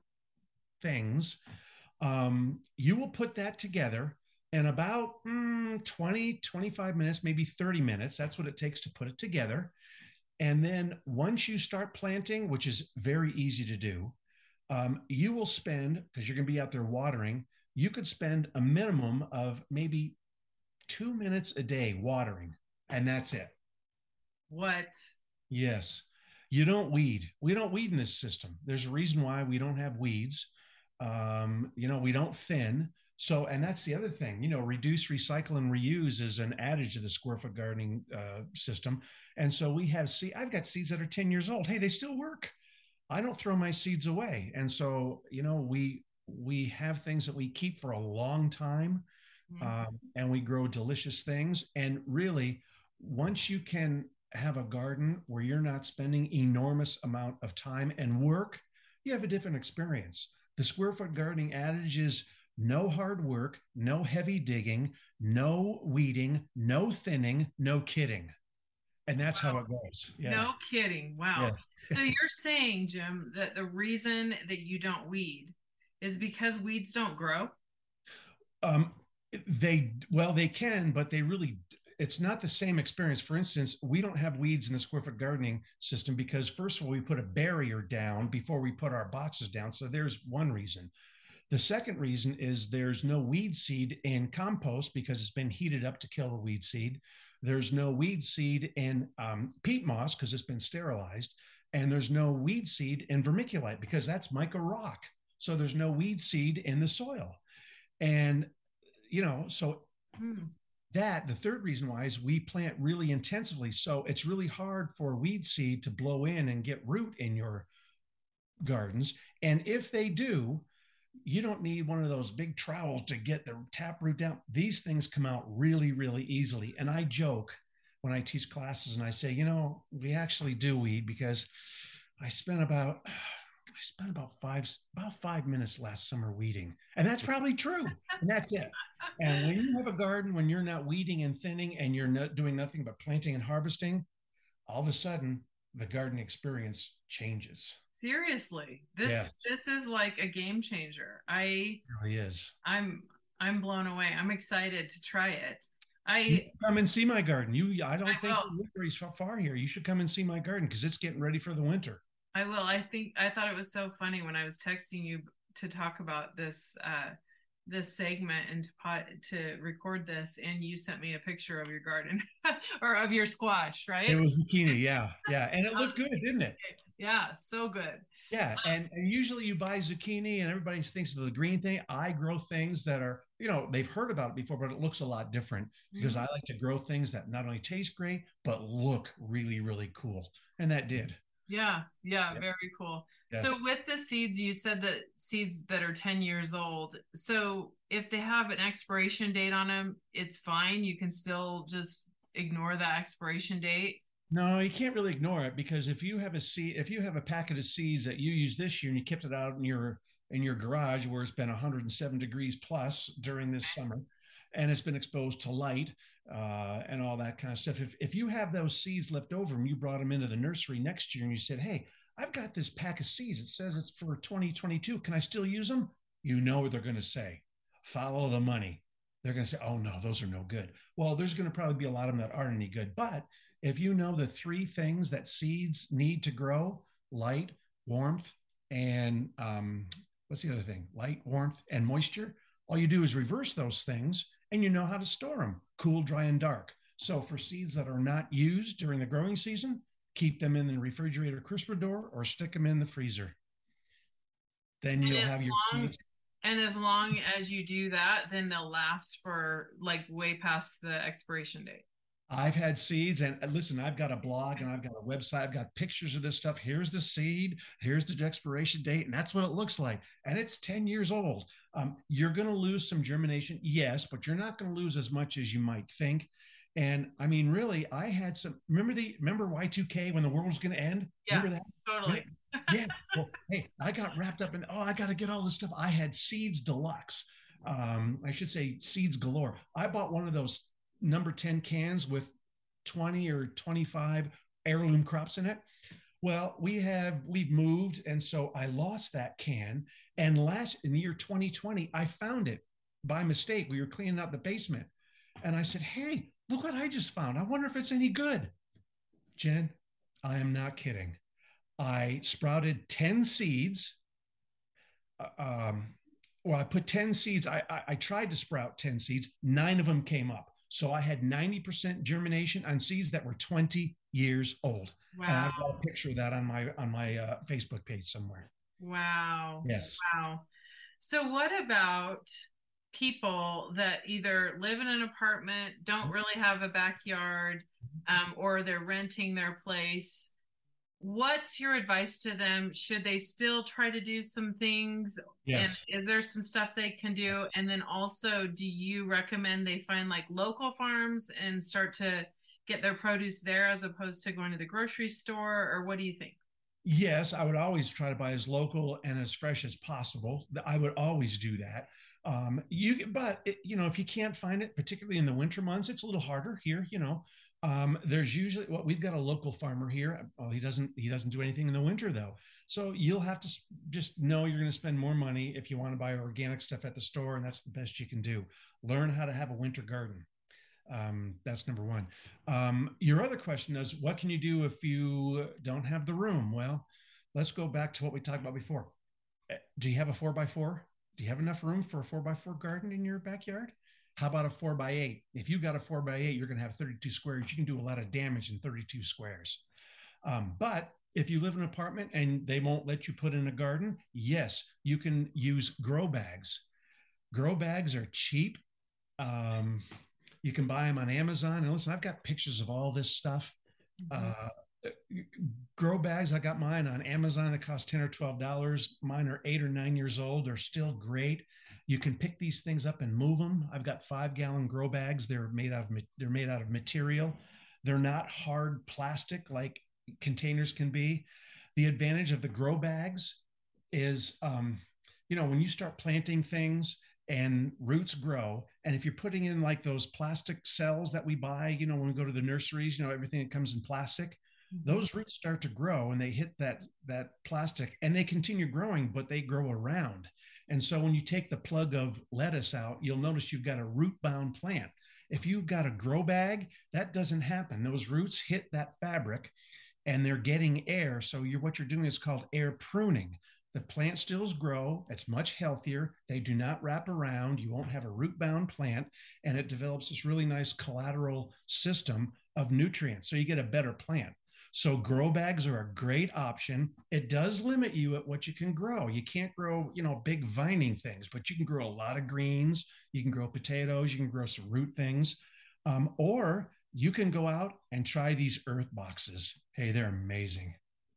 Speaker 2: things. Um, you will put that together in about mm, twenty, twenty-five minutes, maybe thirty minutes. That's what it takes to put it together. And then once you start planting, which is very easy to do, um, you will spend, because you're going to be out there watering, you could spend a minimum of maybe two minutes a day watering, and that's it.
Speaker 1: What?
Speaker 2: Yes. You don't weed. We don't weed in this system. There's a reason why we don't have weeds. Um, you know, we don't thin. So, and that's the other thing, you know, reduce, recycle, and reuse is an adage of the square foot gardening uh, system. And so we have, see, I've got seeds that are ten years old. Hey, they still work. I don't throw my seeds away. And so, you know, we, we have things that we keep for a long time, um, and we grow delicious things. And really, once you can have a garden where you're not spending enormous amount of time and work, you have a different experience. The square foot gardening adage is no hard work, no heavy digging, no weeding, no thinning, no kidding. And that's wow. how it goes.
Speaker 1: Yeah. No kidding. Wow.
Speaker 2: Yeah.
Speaker 1: So you're saying, Jim, that the reason that you don't weed is because weeds don't grow?
Speaker 2: Um, they, well, they can, but they really, it's not the same experience. For instance, we don't have weeds in the square foot gardening system because first of all, we put a barrier down before we put our boxes down. So there's one reason. The second reason is there's no weed seed in compost because it's been heated up to kill the weed seed. There's no weed seed in um, peat moss because it's been sterilized. And there's no weed seed in vermiculite because that's mica rock. So there's no weed seed in the soil. And, you know, so hmm. that, the third reason why is we plant really intensively. So it's really hard for weed seed to blow in and get root in your gardens. And if they do, you don't need one of those big trowels to get the taproot down. These things come out really, really easily. And I joke when I teach classes and I say, you know, we actually do weed because I spent about, I spent about five, about five minutes last summer weeding. And that's probably true. And that's it. And when you have a garden, when you're not weeding and thinning and you're not doing nothing but planting and harvesting, all of a sudden the garden experience changes.
Speaker 1: Seriously, this yeah. this is like a game changer. I
Speaker 2: it really is.
Speaker 1: I'm I'm blown away. I'm excited to try it. I
Speaker 2: you come and see my garden. You, I don't I think you're very far here. You should come and see my garden because it's getting ready for the winter.
Speaker 1: I will. I think I thought it was so funny when I was texting you to talk about this uh, this segment and to pot, to record this, and you sent me a picture of your garden or of your squash, right?
Speaker 2: It was zucchini, yeah, yeah, and it looked good, didn't it?
Speaker 1: Yeah, so good.
Speaker 2: Yeah, and, and usually you buy zucchini and everybody thinks of the green thing. I grow things that are, you know, they've heard about it before, but it looks a lot different because mm-hmm. I like to grow things that not only taste great, but look really, really cool. And that did.
Speaker 1: Yeah, yeah, yeah. Very cool. Yes. So with the seeds, you said that seeds that are ten years old. So if they have an expiration date on them, it's fine. You can still just ignore that expiration date.
Speaker 2: No, you can't really ignore it because if you have a seed, if you have a packet of seeds that you use this year and you kept it out in your in your garage where it's been one hundred seven degrees plus during this summer, and it's been exposed to light uh, and all that kind of stuff. If, if you have those seeds left over and you brought them into the nursery next year and you said, hey, I've got this pack of seeds. It says it's for twenty twenty-two. Can I still use them? You know what they're going to say. Follow the money. They're going to say, oh, no, those are no good. Well, there's going to probably be a lot of them that aren't any good. But if you know the three things that seeds need to grow, light, warmth, and um, what's the other thing? Light, warmth, and moisture. All you do is reverse those things and you know how to store them, cool, dry, and dark. So for seeds that are not used during the growing season, keep them in the refrigerator crisper door or stick them in the freezer. Then
Speaker 1: And
Speaker 2: you'll
Speaker 1: as
Speaker 2: have your
Speaker 1: long
Speaker 2: seeds.
Speaker 1: and as long as you do that, then they'll last for like way past the expiration date.
Speaker 2: I've had seeds, and listen, I've got a blog and I've got a website. I've got pictures of this stuff. Here's the seed, here's the expiration date, and that's what it looks like. And it's ten years old. Um, you're going to lose some germination, yes, but you're not going to lose as much as you might think. And I mean, really, I had some. Remember the remember Y two K when the world was going to end?
Speaker 1: Yeah,
Speaker 2: Remember that?
Speaker 1: totally.
Speaker 2: Yeah. Well, hey, I got wrapped up in. Oh, I got to get all this stuff. I had Seeds Deluxe. Um, I should say Seeds Galore. I bought one of those number ten cans with twenty or twenty-five heirloom crops in it. Well, we have we've moved, and so I lost that can. And last in the year twenty twenty, I found it by mistake. We were cleaning out the basement, and I said, "Hey, look what I just found. I wonder if it's any good." Jen, I am not kidding. I sprouted ten seeds. Uh, Um, well, I put ten seeds. I, I, I tried to sprout ten seeds. Nine of them came up. So I had ninety percent germination on seeds that were twenty years old. And
Speaker 1: Wow.
Speaker 2: I've got a picture of that on my on my uh, Facebook page somewhere.
Speaker 1: Wow.
Speaker 2: Yes.
Speaker 1: Wow. So what about people that either live in an apartment, don't really have a backyard, um, or they're renting their place? What's your advice to them? Should they still try to do some things? And
Speaker 2: Yes.
Speaker 1: is there some stuff they can do? And then also, do you recommend they find like local farms and start to get their produce there as opposed to going to the grocery store? Or what do you think?
Speaker 2: Yes, I would always try to buy as local and as fresh as possible. I would always do that. Um, you, but it, you know, if you can't find it, particularly in the winter months, it's a little harder here. You know, um, there's usually well, we've got a local farmer here. Well, he doesn't he doesn't do anything in the winter though, so you'll have to just know you're going to spend more money if you want to buy organic stuff at the store, and that's the best you can do. Learn how to have a winter garden. Um, that's number one. Um, your other question is, what can you do if you don't have the room? Well, let's go back to what we talked about before. Eh, Do you have a four by four? Do you have enough room for a four by four garden in your backyard? How about a four by eight? If you got a four by eight, you're going to have thirty-two squares. You can do a lot of damage in thirty-two squares. Um, but if you live in an apartment and they won't let you put in a garden, yes, you can use grow bags. Grow bags are cheap. Um, you can buy them on Amazon. And listen, I've got pictures of all this stuff.
Speaker 1: Mm-hmm.
Speaker 2: Uh, Grow bags, I got mine on Amazon. They cost ten or twelve dollars. Mine are eight or nine years old. They're still great. You can pick these things up and move them. I've got five gallon grow bags. They're made out of they're made out of material. They're not hard plastic like containers can be. The advantage of the grow bags is, um, you know, when you start planting things and roots grow, and if you're putting in like those plastic cells that we buy, you know, when we go to the nurseries, you know, everything that comes in plastic,
Speaker 1: Mm-hmm.
Speaker 2: those roots start to grow and they hit that that plastic and they continue growing, but they grow around. And so when you take the plug of lettuce out, you'll notice you've got a root bound plant. If you've got a grow bag, that doesn't happen. Those roots hit that fabric and they're getting air. So you're what you're doing is called air pruning. The plant stills grow. It's much healthier. They do not wrap around. You won't have a root bound plant, and it develops this really nice collateral system of nutrients. So you get a better plant. So grow bags are a great option. It does limit you at what you can grow. You can't grow, you know, big vining things, but you can grow a lot of greens. You can grow potatoes. You can grow some root things, um, or you can go out and try these earth boxes. Hey, they're amazing.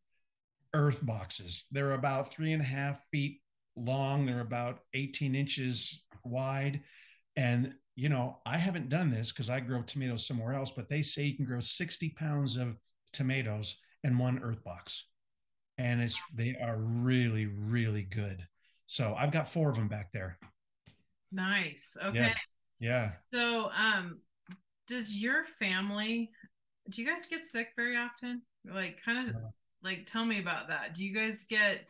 Speaker 2: Earth boxes. They're about three and a half feet long. They're about eighteen inches wide. And, you know, I haven't done this because I grow tomatoes somewhere else, but they say you can grow sixty pounds of tomatoes in one earth box. And it's, they are really, really good. So I've got four of them back there.
Speaker 1: Nice. Okay.
Speaker 2: Yes. Yeah.
Speaker 1: So, um, does your family, do you guys get sick very often? Like, kind of, like, tell me about that. Do you guys get,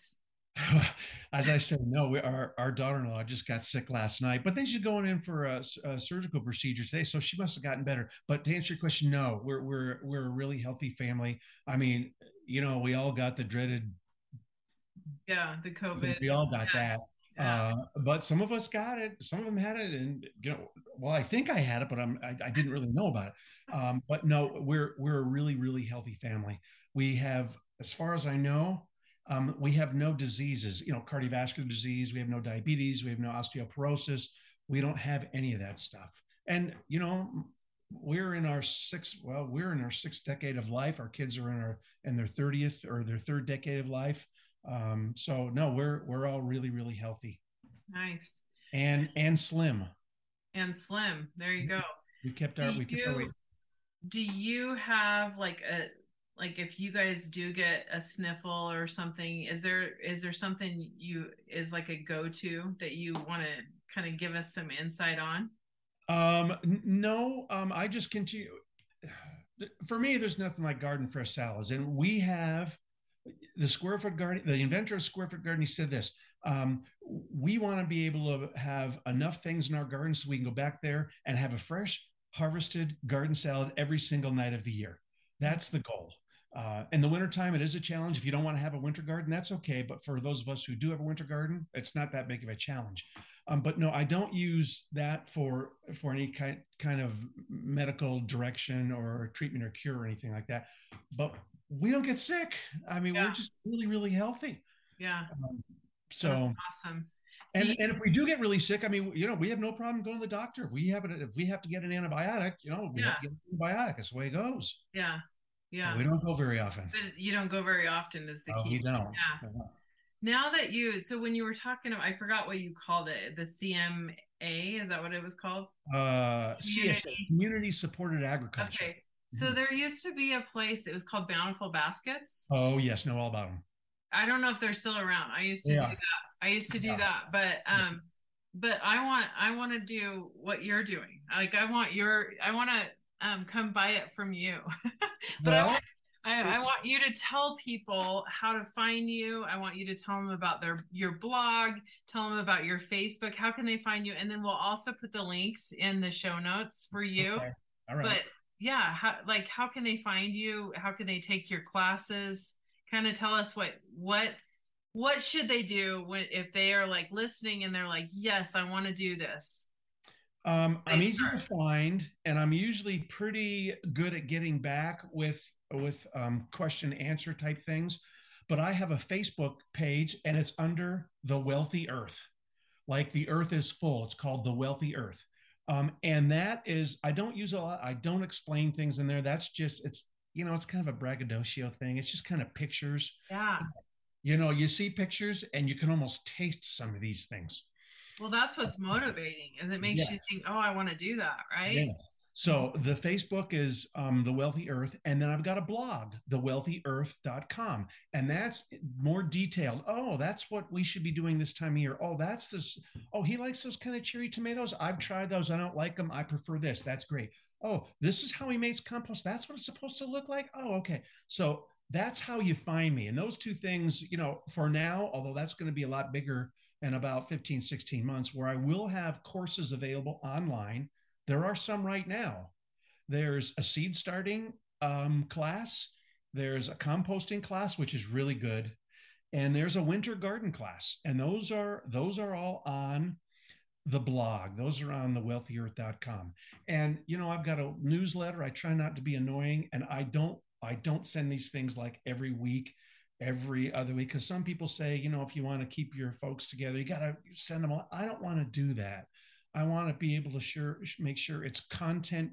Speaker 2: As I said, no, we, our, our daughter-in-law just got sick last night, but then she's going in for a, a surgical procedure today. So she must have gotten better. But to answer your question, no, we're, we're, we're a really healthy family. I mean, you know, we all got the dreaded,
Speaker 1: yeah, the COVID?
Speaker 2: we all got
Speaker 1: Yeah,
Speaker 2: that.
Speaker 1: yeah,
Speaker 2: Uh, but some of us got it. Some of them had it, and you know, well, I think I had it, but I'm I, I didn't really know about it. Um, but no, we're we're a really really healthy family. We have, as far as I know, um, we have no diseases. You know, cardiovascular disease. We have no diabetes. We have no osteoporosis. We don't have any of that stuff. And you know, we're in our sixth. Well, we're in our sixth decade of life. Our kids are in our in their thirtieth or their third decade of life. Um, so no, we're we're all really really healthy
Speaker 1: nice.
Speaker 2: and and slim.
Speaker 1: And slim. There you go.
Speaker 2: We kept
Speaker 1: Do
Speaker 2: our we kept our weight.
Speaker 1: you do you have like a like if you guys do get a sniffle or something, is there is there something you is like a go-to that you want to kind of give us some insight on?
Speaker 2: Um, no, um, I just continue. For me, there's nothing like garden fresh salads, and we have the square foot garden. The inventor of square foot garden, he said this: um, we want to be able to have enough things in our garden so we can go back there and have a fresh harvested garden salad every single night of the year. That's the goal. Uh, in the wintertime, it is a challenge. If you don't want to have a winter garden, that's okay. But for those of us who do have a winter garden, it's not that big of a challenge. Um, but no, I don't use that for for any kind kind of medical direction or treatment or cure or anything like that. But we don't get sick. I mean,
Speaker 1: Yeah,
Speaker 2: we're just really, really healthy.
Speaker 1: yeah,
Speaker 2: Um,
Speaker 1: that's
Speaker 2: so,
Speaker 1: awesome. Do
Speaker 2: and
Speaker 1: you,
Speaker 2: and if we do get really sick, I mean, you know, we have no problem going to the doctor. If we have it, if we have to get an antibiotic, you know, we have
Speaker 1: yeah,
Speaker 2: to get an antibiotic. That's the way it goes.
Speaker 1: yeah,
Speaker 2: But
Speaker 1: yeah.
Speaker 2: we don't go very often.
Speaker 1: But you don't go very often is the
Speaker 2: Oh,
Speaker 1: key.
Speaker 2: we don't.
Speaker 1: Yeah. Now that you, so when you were talking, I forgot what you called it, the C M A, is that what it was called?
Speaker 2: Uh, C S A,
Speaker 1: Community.
Speaker 2: community supported agriculture.
Speaker 1: Okay. So
Speaker 2: Mhm.
Speaker 1: there used to be a place, it was called Bountiful Baskets.
Speaker 2: Oh yes, know all about them.
Speaker 1: I don't know if they're still around. I used to do
Speaker 2: Yeah,
Speaker 1: that. I used to do
Speaker 2: yeah.
Speaker 1: that, but um but I want I want to do what you're doing. Like I want your I want to um come buy it from you. But I
Speaker 2: Well,
Speaker 1: want I, I want you to tell people how to find you. I want you to tell them about their your blog, tell them about your Facebook. How can they find you? And then we'll also put the links in the show notes for you.
Speaker 2: okay, all right.
Speaker 1: But yeah, how, like how can they find you? How can they take your classes? Kind of tell us what what what should they do when if they are like listening and they're like, yes, I want to do this.
Speaker 2: Um,
Speaker 1: They
Speaker 2: I'm easy
Speaker 1: start.
Speaker 2: to find, and I'm usually pretty good at getting back with with um, question answer type things. But I have a Facebook page, and it's under the Wealthy Earth. Like the Earth is full. It's called the Wealthy Earth, um, and that is I don't use a lot. I don't explain things in there. That's just it's you know it's kind of a braggadocio thing. It's just kind of pictures.
Speaker 1: Yeah.
Speaker 2: You know, you see pictures, and you can almost taste some of these things.
Speaker 1: Well, that's what's motivating, is it makes you
Speaker 2: Yes.
Speaker 1: think, oh, I want to do that, right?
Speaker 2: Yes. So the Facebook is um, The Wealthy Earth. And then I've got a blog, the wealthy earth dot com. And that's more detailed. Oh, that's what we should be doing this time of year. Oh, that's this. Oh, he likes those kind of cherry tomatoes. I've tried those. I don't like them. I prefer this. That's great. Oh, this is how he makes compost. That's what it's supposed to look like. Oh, okay. So that's how you find me. And those two things, you know, for now, although that's going to be a lot bigger in about fifteen, sixteen months, where I will have courses available online. There are some right now. There's a seed starting um, class. There's a composting class, which is really good, and there's a winter garden class. And those are those are all on the blog. Those are on the wealthy earth dot com. And you know, I've got a newsletter. I try not to be annoying, and I don't I don't send these things like every week, every other week, because some people say, you know, if you want to keep your folks together, you got to send them. I don't want to do that. I want to be able to sure make sure it's content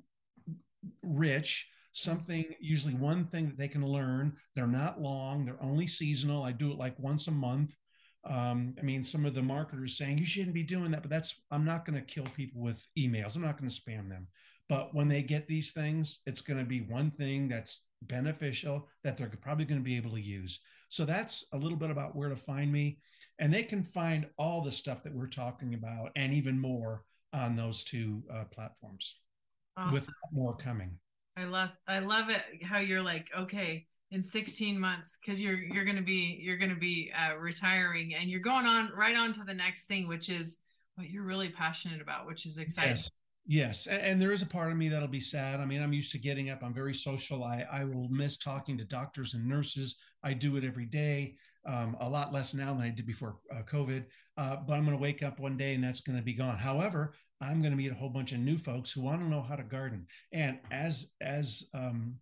Speaker 2: rich, something, usually one thing that they can learn. They're not long, they're only seasonal. I do it like once a month. Um, I mean, some of the marketers saying you shouldn't be doing that, but that's, I'm not going to kill people with emails. I'm not going to spam them. But when they get these things, it's going to be one thing that's beneficial that they're probably going to be able to use. So that's a little bit about where to find me. And they can find all the stuff that we're talking about and even more on those two uh, platforms, with
Speaker 1: Awesome.
Speaker 2: more coming.
Speaker 1: I love I love it how you're like, okay, in sixteen months, because you're you're gonna be you're gonna be uh, retiring and you're going on right on to the next thing, which is what you're really passionate about, which is exciting.
Speaker 2: Yes. Yes. And, and there is a part of me that'll be sad. I mean, I'm used to getting up. I'm very social. I, I will miss talking to doctors and nurses. I do it every day, um, a lot less now than I did before uh, COVID. Uh, but I'm going to wake up one day and that's going to be gone. However, I'm going to meet a whole bunch of new folks who want to know how to garden. And as as um,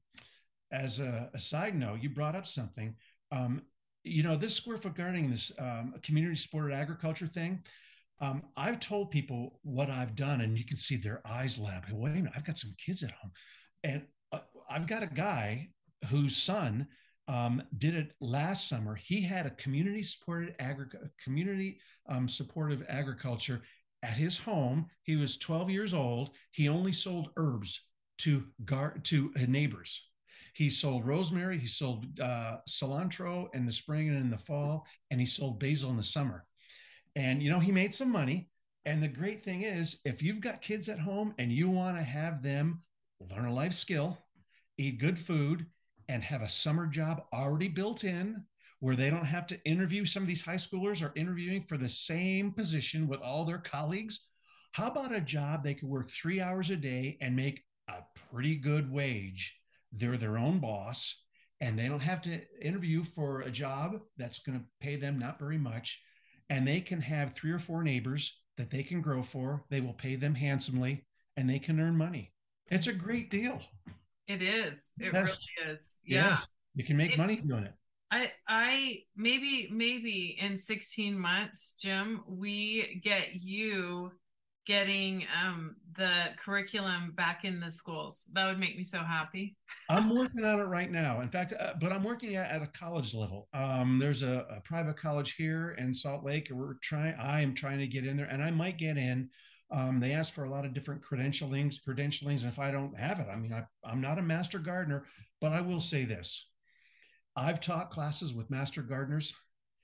Speaker 2: as a, a side note, you brought up something. Um, you know, this square foot gardening, this um, community supported agriculture thing. Um, I've told people what I've done, and you can see their eyes light up. Wait a minute, I've got some kids at home, and uh, I've got a guy whose son um, did it last summer. He had a community supported agri- community um, supportive agriculture at his home. He was twelve years old. He only sold herbs to gar- to neighbors. He sold rosemary, he sold uh, cilantro in the spring and in the fall, and he sold basil in the summer. And, you know, he made some money. And the great thing is, if you've got kids at home and you want to have them learn a life skill, eat good food, and have a summer job already built in where they don't have to interview, some of these high schoolers are interviewing for the same position with all their colleagues. How about a job they could work three hours a day and make a pretty good wage? They're their own boss and they don't have to interview for a job that's going to pay them not very much, and they can have three or four neighbors that they can grow for. They will pay them handsomely and they can earn money. It's a great deal.
Speaker 1: It is. It
Speaker 2: Yes.
Speaker 1: really is. Yeah.
Speaker 2: Yes. You can make
Speaker 1: If
Speaker 2: money doing it.
Speaker 1: I I maybe maybe in sixteen months, Jim, we get you getting um the curriculum back in the schools. That would make me so happy.
Speaker 2: I'm working on it right now. In fact, uh, but I'm working at, at a college level. Um, there's a, a private college here in Salt Lake, and we're trying. I am trying to get in there, and I might get in. Um, they ask for a lot of different credentialings, credentialings, and if I don't have it, I mean, I, I'm not a master gardener, but I will say this: I've taught classes with master gardeners,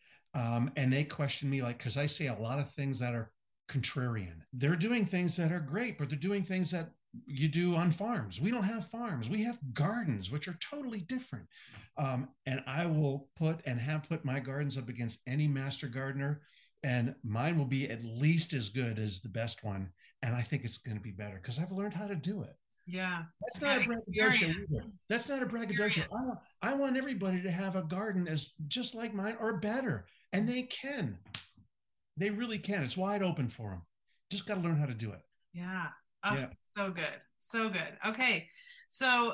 Speaker 2: um, and they question me like because I say a lot of things that are contrarian. They're doing things that are great, but they're doing things that you do on farms. We don't have farms. We have gardens, which are totally different. Um, and I will put and have put my gardens up against any master gardener, and mine will be at least as good as the best one. And I think it's going to be better because I've learned how to do it.
Speaker 1: Yeah.
Speaker 2: That's not
Speaker 1: Yeah,
Speaker 2: a braggadocio
Speaker 1: experience.
Speaker 2: either. That's not a braggadocio.
Speaker 1: Experience.
Speaker 2: I want, I want everybody to have a garden as just like mine or better. And they can. They really can. It's wide open for them. Just got to learn how to do it.
Speaker 1: Yeah. Oh,
Speaker 2: Yeah.
Speaker 1: so good. So good. Okay. So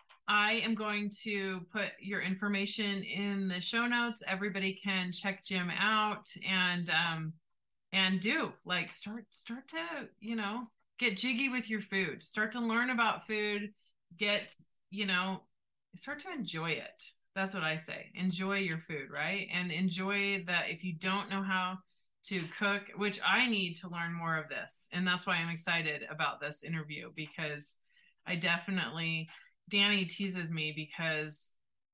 Speaker 1: I am going to put your information in the show notes. Everybody can check Jim out and um and do like start start to, you know, get jiggy with your food. Start to learn about food, get, you know, start to enjoy it. That's what I say. Enjoy your food, right? And enjoy that if you don't know how to cook, which I need to learn more of this. And that's why I'm excited about this interview because I definitely, Danny teases me because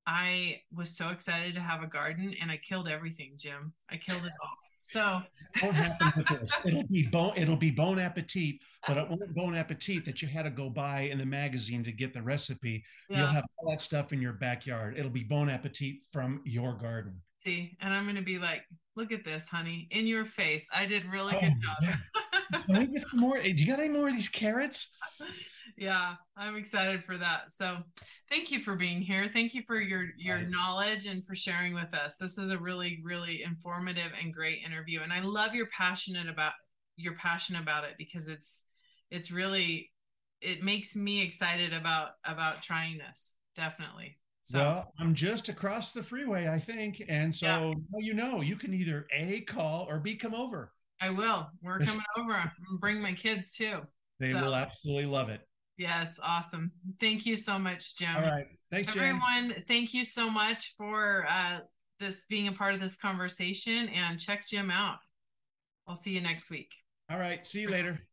Speaker 1: I was so excited to have a garden and I killed everything, Jim. I killed it all. So,
Speaker 2: What happen with this? It'll be bone. It'll be Bon Appetit, but it won't Bon Appetit that you had to go buy in the magazine to get the recipe. You'll
Speaker 1: yeah,
Speaker 2: have all that stuff in your backyard. It'll be Bon Appetit from your garden.
Speaker 1: see, and I'm going to be like, look at this, honey, in your face. I did really
Speaker 2: Oh
Speaker 1: good
Speaker 2: yeah.
Speaker 1: job.
Speaker 2: Can we get some more? Do you got any more of these carrots?
Speaker 1: Yeah, I'm excited for that. So, thank you for being here. Thank you for your your
Speaker 2: Right.
Speaker 1: knowledge and for sharing with us. This is a really really informative and great interview. And I love your passionate about your passion about it because it's it's really it makes me excited about about trying this. Definitely. So,
Speaker 2: Well, I'm just across the freeway, I think, and
Speaker 1: yeah,
Speaker 2: so now you know you can either a call or b come over.
Speaker 1: I will. We're coming over and bring my kids too.
Speaker 2: They
Speaker 1: So,
Speaker 2: will absolutely love it.
Speaker 1: yes, awesome. Thank you so much,
Speaker 2: All
Speaker 1: Jim.
Speaker 2: right. Thanks, Jen.
Speaker 1: Everyone, thank you so much for uh, this being a part of this conversation and check Jim out. I'll see you next week.
Speaker 2: All right. See you later.